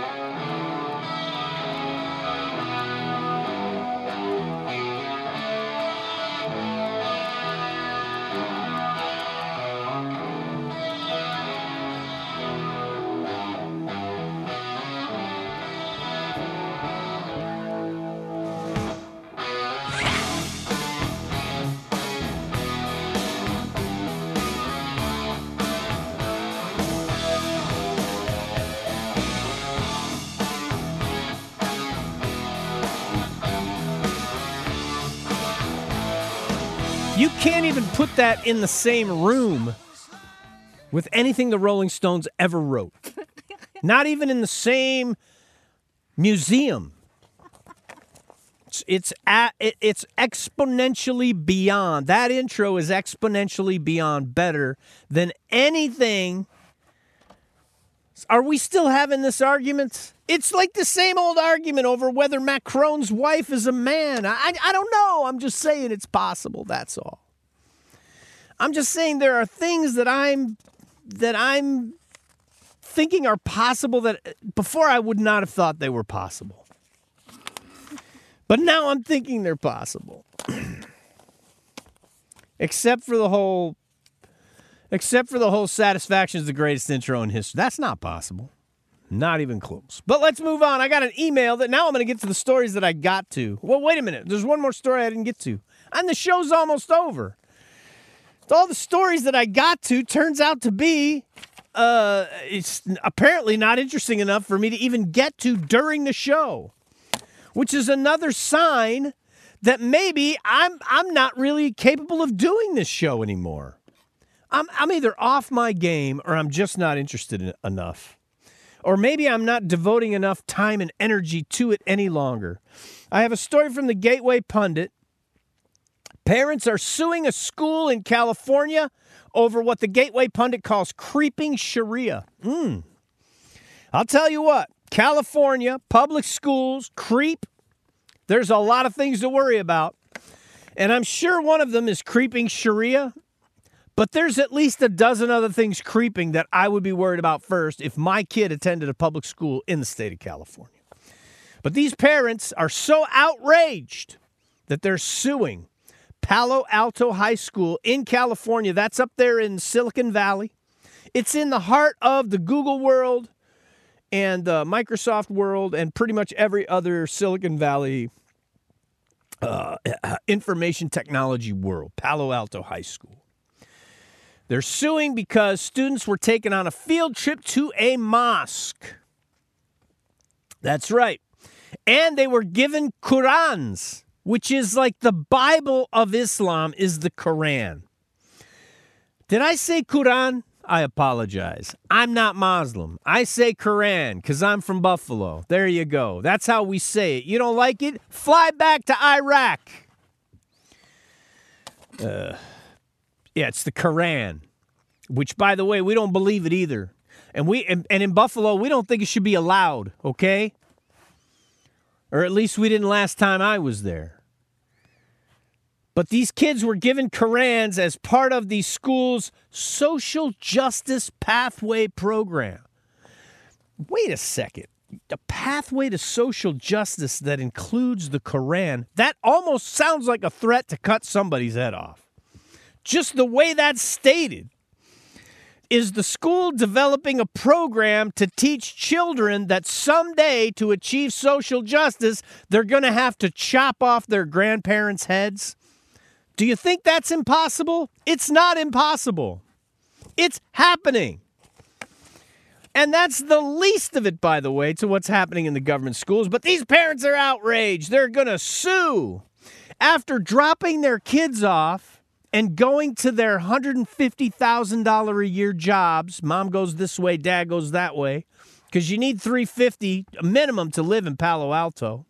You can't even put that in the same room with anything the Rolling Stones ever wrote. Not even in the same museum. It's exponentially beyond. That intro is exponentially beyond better than anything. Are we still having this argument? It's like the same old argument over whether Macron's wife is a man. I don't know. I'm just saying it's possible. That's all. I'm just saying there are things that I'm thinking are possible that before I would not have thought they were possible. But now I'm thinking they're possible. Except for the whole satisfaction is the greatest intro in history. That's not possible. Not even close. But let's move on. I got an email that now I'm going to get to the stories that I got to. Well, wait a minute. There's one more story I didn't get to. And the show's almost over. All the stories that I got to turns out to be it's apparently not interesting enough for me to even get to during the show, which is another sign that maybe I'm not really capable of doing this show anymore. I'm either off my game or I'm just not interested enough. Or maybe I'm not devoting enough time and energy to it any longer. I have a story from the Gateway Pundit. Parents are suing a school in California over what the Gateway Pundit calls creeping Sharia. I'll tell you what, California, public schools, creep. There's a lot of things to worry about. And I'm sure one of them is creeping Sharia. But there's at least a dozen other things creeping that I would be worried about first if my kid attended a public school in the state of California. But these parents are so outraged that they're suing Palo Alto High School in California. That's up there in Silicon Valley. It's in the heart of the Google world and the Microsoft world and pretty much every other Silicon Valley information technology world. Palo Alto High School. They're suing because students were taken on a field trip to a mosque. That's right. And they were given Qurans, which is like the Bible of Islam is the Quran. Did I say Quran? I apologize. I'm not Muslim. I say Quran because I'm from Buffalo. There you go. That's how we say it. You don't like it? Fly back to Iraq. Yeah, it's the Quran, which, by the way, we don't believe it either. And in Buffalo, we don't think it should be allowed, okay? Or at least we didn't last time I was there. But these kids were given Qurans as part of the school's social justice pathway program. Wait a second. A pathway to social justice that includes the Quran, that almost sounds like a threat to cut somebody's head off. Just the way that's stated. Is the school developing a program to teach children that someday, to achieve social justice, they're going to have to chop off their grandparents' heads? Do you think that's impossible? It's not impossible. It's happening. And that's the least of it, by the way, to what's happening in the government schools. But these parents are outraged. They're going to sue. After dropping their kids off and going to their $150,000 a year jobs, mom goes this way, dad goes that way, because you need $350 minimum to live in Palo Alto.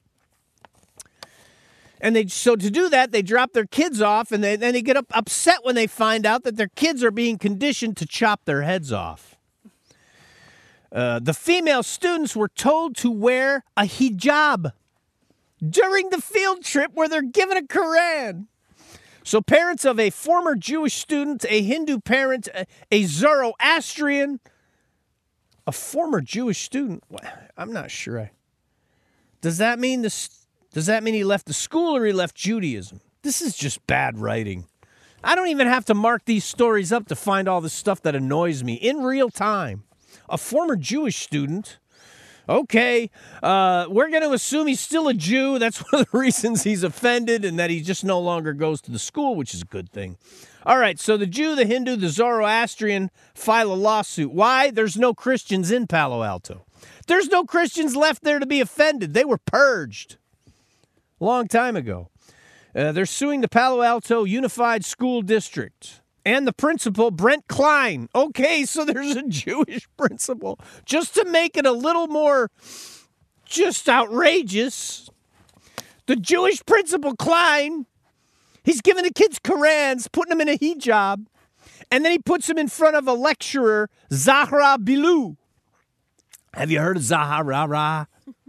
And so to do that, they drop their kids off, and then they get upset when they find out that their kids are being conditioned to chop their heads off. The female students were told to wear a hijab during the field trip where they're given a Quran. So parents of a former Jewish student, a Hindu parent, a Zoroastrian, a former Jewish student. I'm not sure. Does that mean he left the school or he left Judaism? This is just bad writing. I don't even have to mark these stories up to find all the stuff that annoys me in real time. A former Jewish student. Okay, we're going to assume he's still a Jew. That's one of the reasons he's offended, and that he just no longer goes to the school, which is a good thing. All right, so the Jew, the Hindu, the Zoroastrian file a lawsuit. Why? There's no Christians in Palo Alto. There's no Christians left there to be offended. They were purged a long time ago. They're suing the Palo Alto Unified School District and the principal, Brent Klein. Okay, so there's a Jewish principal. Just to make it a little more just outrageous, the Jewish principal, Klein, he's giving the kids Qurans, putting them in a hijab, and then he puts them in front of a lecturer, Zahra Bilou. Have you heard of Zahra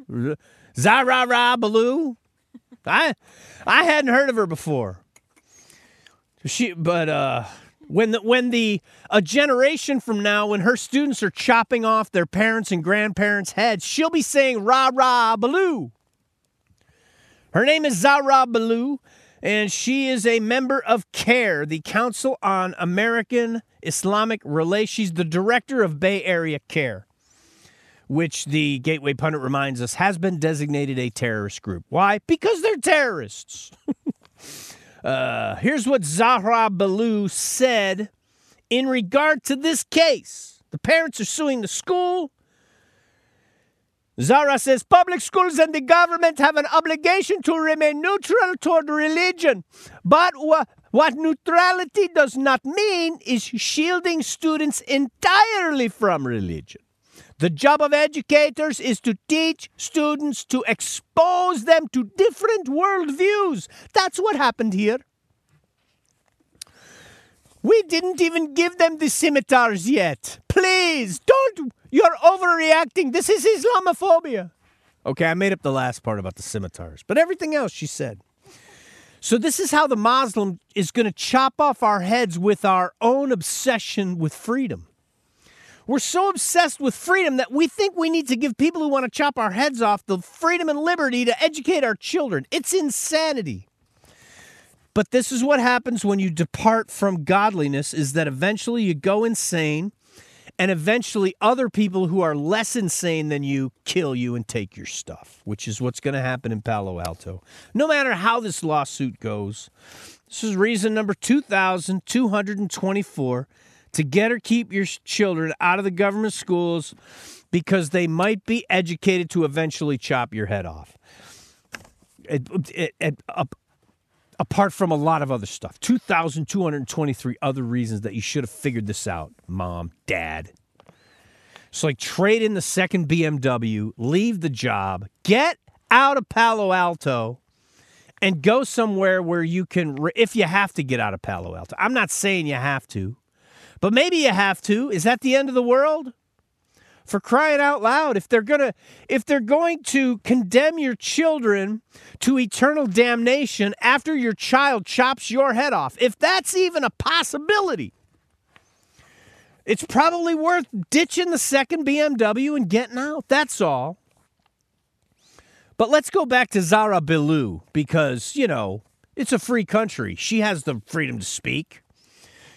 Bilou? I hadn't heard of her before. When a generation from now, when her students are chopping off their parents' and grandparents' heads, she'll be saying Ra Baloo. Her name is Zahra Bilou, and she is a member of CARE, the Council on American Islamic Relations. She's the director of Bay Area CARE, which the Gateway Pundit reminds us has been designated a terrorist group. Why? Because they're terrorists. Here's what Zahra Bilou said in regard to this case. The parents are suing the school. Zahra says, public schools and the government have an obligation to remain neutral toward religion. But what neutrality does not mean is shielding students entirely from religion. The job of educators is to teach students, to expose them to different worldviews. That's what happened here. We didn't even give them the scimitars yet. Please, don't. You're overreacting. This is Islamophobia. Okay, I made up the last part about the scimitars, but everything else she said. So this is how the Muslim is going to chop off our heads with our own obsession with freedom. We're so obsessed with freedom that we think we need to give people who want to chop our heads off the freedom and liberty to educate our children. It's insanity. But this is what happens when you depart from godliness, is that eventually you go insane, and eventually other people who are less insane than you kill you and take your stuff, which is what's going to happen in Palo Alto. No matter how this lawsuit goes. This is reason number 2,224 to get or keep your children out of the government schools, because they might be educated to eventually chop your head off. Apart from a lot of other stuff. 2,223 other reasons that you should have figured this out, mom, dad. So like trade in the second BMW, leave the job, get out of Palo Alto, and go somewhere where you can, if you have to get out of Palo Alto. I'm not saying you have to. But maybe you have to. Is that the end of the world? For crying out loud, if they're going to condemn your children to eternal damnation after your child chops your head off, if that's even a possibility, it's probably worth ditching the second BMW and getting out. That's all. But let's go back to Zahra Bilou, because, it's a free country. She has the freedom to speak.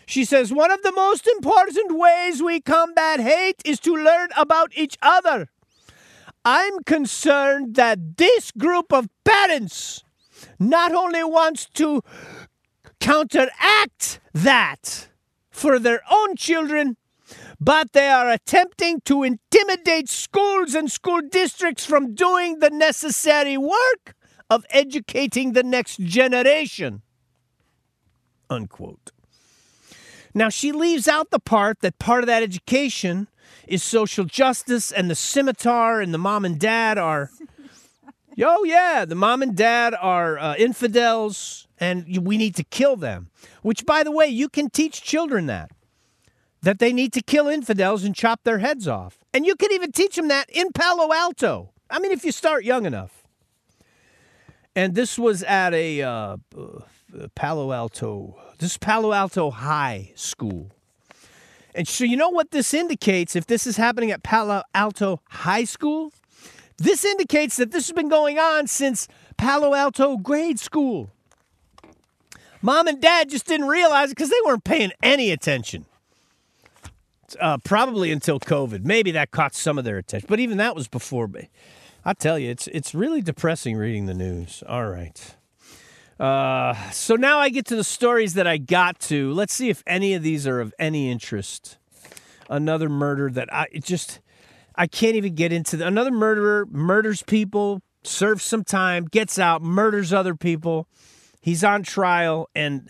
She says, one of the most important ways we combat hate is to learn about each other. I'm concerned that this group of parents not only wants to counteract that for their own children, but they are attempting to intimidate schools and school districts from doing the necessary work of educating the next generation. Unquote. Now, she leaves out the part of that education is social justice, and the scimitar and the mom and dad are, the mom and dad are infidels, and we need to kill them. Which, by the way, you can teach children that they need to kill infidels and chop their heads off. And you can even teach them that in Palo Alto. I mean, if you start young enough. And this was at a Palo Alto High School. And so you know what this indicates, if this is happening at Palo Alto High School? This indicates that this has been going on since Palo Alto grade school. Mom and dad just didn't realize it because they weren't paying any attention. Probably until COVID. Maybe that caught some of their attention. But even that was before. I tell you, it's really depressing reading the news. All right. So now I get to the stories that I got to. Let's see if any of these are of any interest. Another murder that I can't even get into. Another murderer murders people, serves some time, gets out, murders other people. He's on trial, and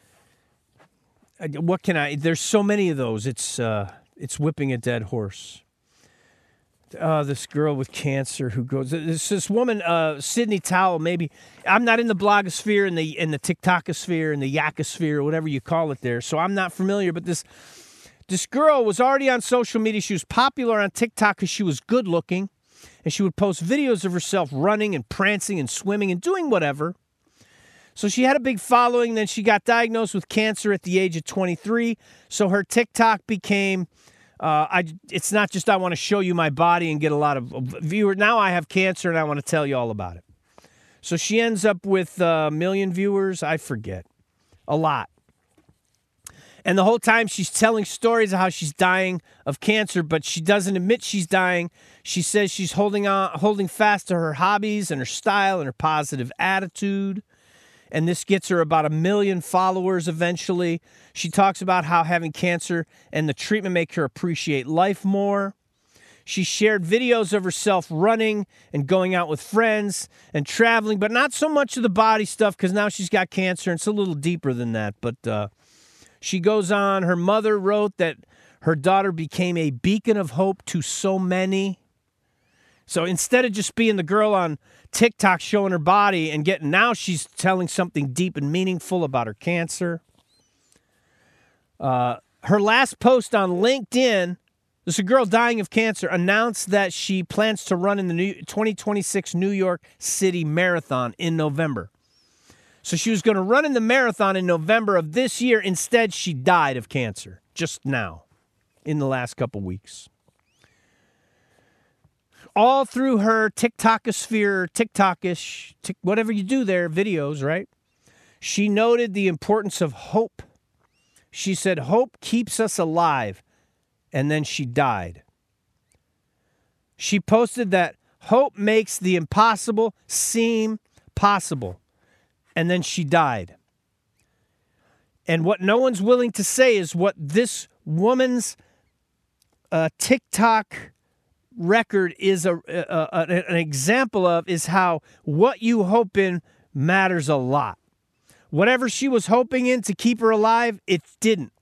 there's so many of those. It's whipping a dead horse. This girl with cancer who goes. This woman, Sydney Towell. Maybe I'm not in the blogosphere and the TikTokosphere and the Yakosphere, whatever you call it there. So I'm not familiar. But this girl was already on social media. She was popular on TikTok because she was good looking, and she would post videos of herself running and prancing and swimming and doing whatever. So she had a big following. Then she got diagnosed with cancer at the age of 23. So her TikTok became. It's not just I want to show you my body and get a lot of viewers. Now I have cancer and I want to tell you all about it. So she ends up with a million viewers. I forget. A lot. And the whole time she's telling stories of how she's dying of cancer, but she doesn't admit she's dying. She says she's holding fast to her hobbies and her style and her positive attitude. And this gets her about 1 million followers eventually. She talks about how having cancer and the treatment make her appreciate life more. She shared videos of herself running and going out with friends and traveling, but not so much of the body stuff because now she's got cancer and it's a little deeper than that. But she goes on. Her mother wrote that her daughter became a beacon of hope to so many. So instead of just being the girl on TikTok showing her body and now she's telling something deep and meaningful about her cancer. Her last post on LinkedIn, this is a girl dying of cancer, announced that she plans to run in the 2026 New York City Marathon in November. So she was going to run in the marathon in November of this year. Instead, she died of cancer just now in the last couple weeks. All through her TikTokosphere, TikTokish, whatever you do there, videos, right? She noted the importance of hope. She said, hope keeps us alive. And then she died. She posted that hope makes the impossible seem possible. And then she died. And what no one's willing to say is what this woman's TikTok record is an example of is how what you hope in matters a lot. Whatever she was hoping in to keep her alive, it didn't.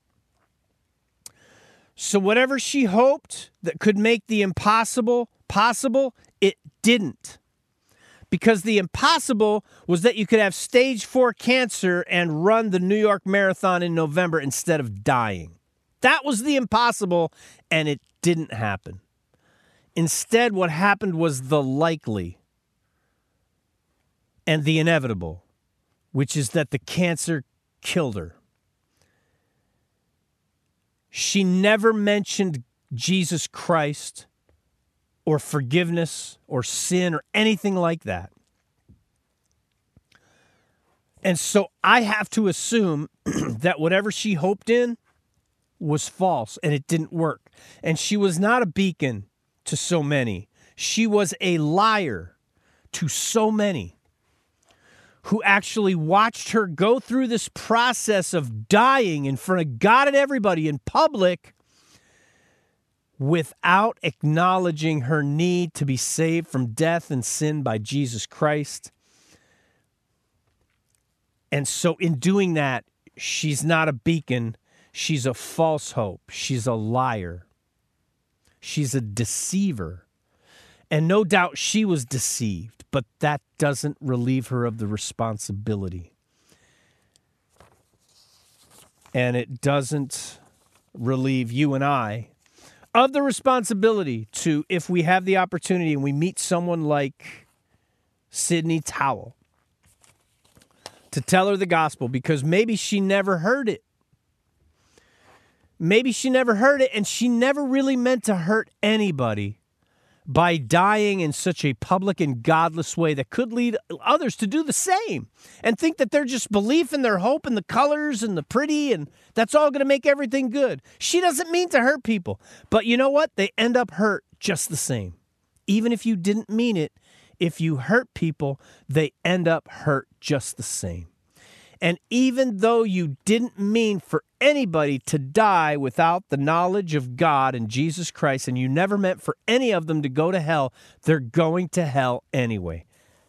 So whatever she hoped that could make the impossible possible, it didn't. Because the impossible was that you could have stage 4 cancer and run the New York Marathon in November instead of dying. That was the impossible, and it didn't happen. Instead, what happened was the likely and the inevitable, which is that the cancer killed her. She never mentioned Jesus Christ or forgiveness or sin or anything like that. And so I have to assume that whatever she hoped in was false and it didn't work. And she was not a beacon to so many. She was a liar to so many who actually watched her go through this process of dying in front of God and everybody in public without acknowledging her need to be saved from death and sin by Jesus Christ. And so in doing that, she's not a beacon. She's a false hope. She's a liar. She's a deceiver. And no doubt she was deceived, but that doesn't relieve her of the responsibility. And it doesn't relieve you and I of the responsibility to, if we have the opportunity and we meet someone like Sidney Towell, to tell her the gospel, because maybe she never heard it. Maybe she never heard it, and she never really meant to hurt anybody by dying in such a public and godless way that could lead others to do the same and think that they're just belief and their hope and the colors and the pretty and that's all going to make everything good. She doesn't mean to hurt people, but you know what? They end up hurt just the same. Even if you didn't mean it, if you hurt people, they end up hurt just the same. And even though you didn't mean for anybody to die without the knowledge of God and Jesus Christ, and you never meant for any of them to go to hell, they're going to hell anyway.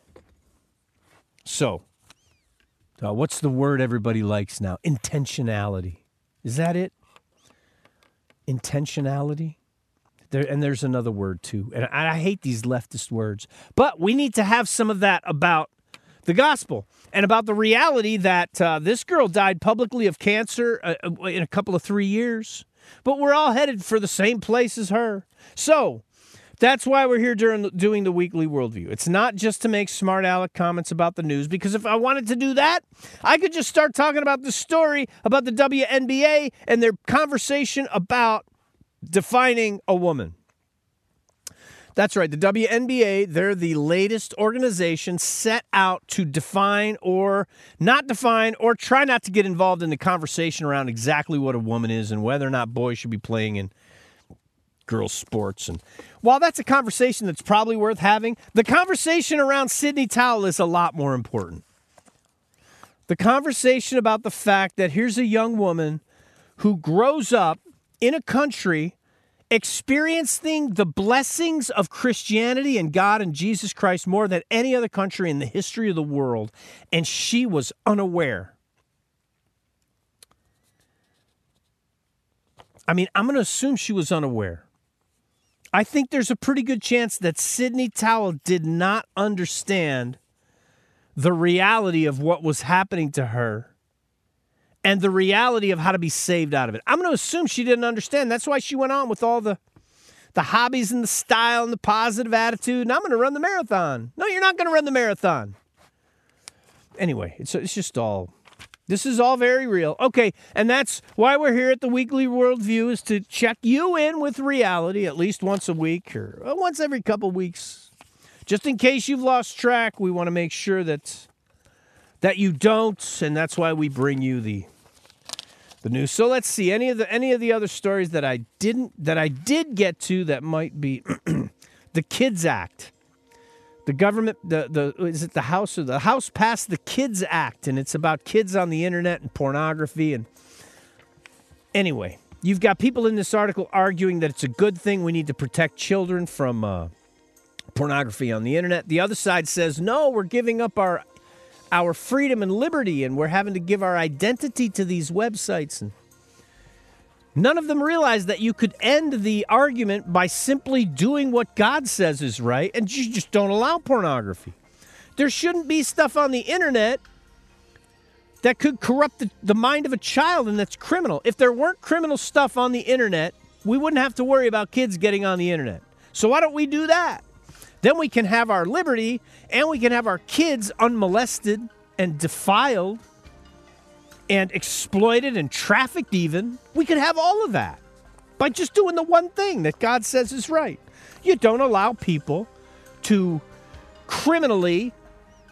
So, what's the word everybody likes now? Intentionality. Is that it? Intentionality? There's another word too. And I hate these leftist words. But we need to have some of that about the gospel and about the reality that this girl died publicly of cancer in a couple of 3 years. But we're all headed for the same place as her. So that's why we're here doing the weekly worldview. It's not just to make smart aleck comments about the news, because if I wanted to do that, I could just start talking about the story about the WNBA and their conversation about defining a woman. That's right. The WNBA, they're the latest organization set out to define or not define or try not to get involved in the conversation around exactly what a woman is and whether or not boys should be playing in girls' sports. And while that's a conversation that's probably worth having, the conversation around Sidney Towell is a lot more important. The conversation about the fact that here's a young woman who grows up in a country experiencing the blessings of Christianity and God and Jesus Christ more than any other country in the history of the world, and she was unaware. I mean, I'm going to assume she was unaware. I think there's a pretty good chance that Sidney Towell did not understand the reality of what was happening to her and the reality of how to be saved out of it. I'm going to assume she didn't understand. That's why she went on with all the hobbies and the style and the positive attitude. And I'm going to run the marathon. No, you're not going to run the marathon. Anyway, it's just all, this is all very real. Okay, and that's why we're here at the Weekly Worldview, is to check you in with reality at least once a week or once every couple weeks. Just in case you've lost track, we want to make sure that you don't, and that's why we bring you the news. So let's see any of the other stories that I did get to that might be the Kids Act. The government, is it the House or the House passed the Kids Act, and it's about kids on the internet and pornography. And anyway, you've got people in this article arguing that it's a good thing. We need to protect children from pornography on the internet. The other side says, no, we're giving up our freedom and liberty, and we're having to give our identity to these websites. And none of them realize that you could end the argument by simply doing what God says is right, and you just don't allow pornography. There shouldn't be stuff on the internet that could corrupt the mind of a child, and that's criminal. If there weren't criminal stuff on the internet, we wouldn't have to worry about kids getting on the internet. So why don't we do that? Then we can have our liberty, and we can have our kids unmolested and defiled and exploited and trafficked even. We could have all of that by just doing the one thing that God says is right. You don't allow people to criminally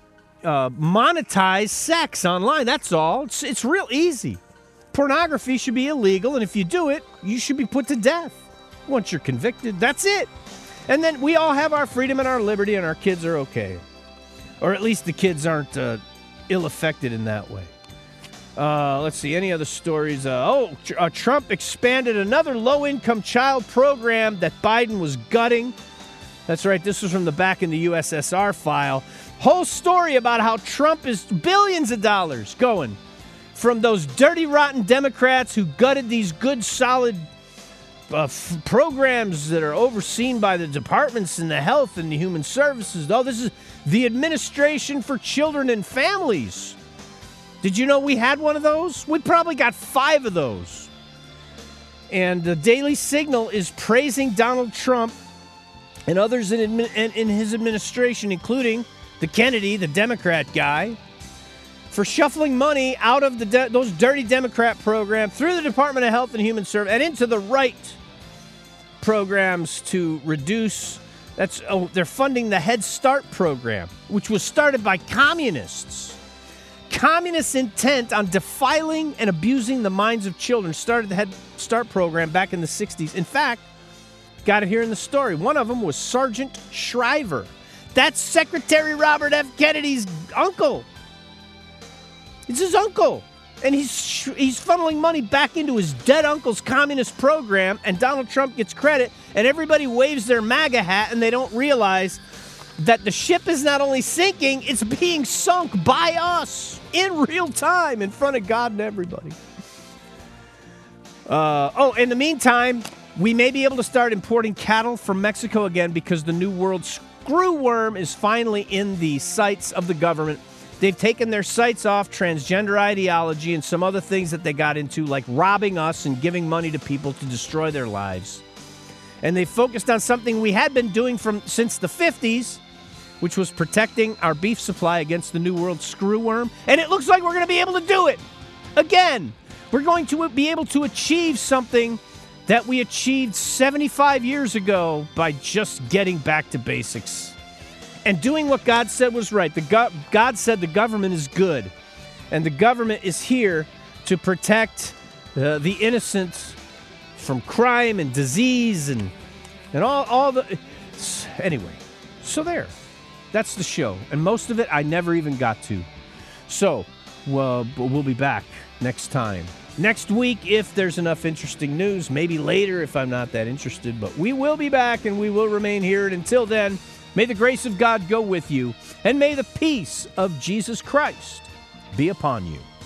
monetize sex online. That's all. It's real easy. Pornography should be illegal, and if you do it, you should be put to death. Once you're convicted, that's it. And then we all have our freedom and our liberty, and our kids are okay. Or at least the kids aren't ill-affected in that way. Let's see, any other stories? Trump expanded another low-income child program that Biden was gutting. That's right, this was from the back in the USSR file. Whole story about how Trump is billions of dollars going from those dirty, rotten Democrats who gutted these good, solid programs that are overseen by the departments in the health and the human services. Oh, this is the Administration for Children and Families. Did you know we had one of those? We probably got 5 of those. And the Daily Signal is praising Donald Trump and others in his administration, including the Kennedy, the Democrat guy, for shuffling money out of those dirty Democrat programs through the Department of Health and Human Services and into the right programs to reduce. They're funding the Head Start program, which was started by communists. Communist intent on defiling and abusing the minds of children started the Head Start program back in the 60s. In fact, got it here in the story. One of them was Sergeant Shriver. That's Secretary Robert F. Kennedy's uncle. It's his uncle. And he's funneling money back into his dead uncle's communist program, and Donald Trump gets credit, and everybody waves their MAGA hat, and they don't realize that the ship is not only sinking, it's being sunk by us in real time in front of God and everybody. In the meantime, we may be able to start importing cattle from Mexico again because the New World screwworm is finally in the sights of the government. They've taken their sights off transgender ideology and some other things that they got into, like robbing us and giving money to people to destroy their lives. And they focused on something we had been doing since the 50s, which was protecting our beef supply against the New World screwworm. And it looks like we're going to be able to do it again. We're going to be able to achieve something that we achieved 75 years ago by just getting back to basics and doing what God said was right. God said the government is good, and the government is here to protect the innocent from crime and disease and all the... Anyway, so there. That's the show, and most of it I never even got to. So, we'll be back next time. Next week, if there's enough interesting news, maybe later if I'm not that interested, but we will be back and we will remain here. And until then, may the grace of God go with you, and may the peace of Jesus Christ be upon you.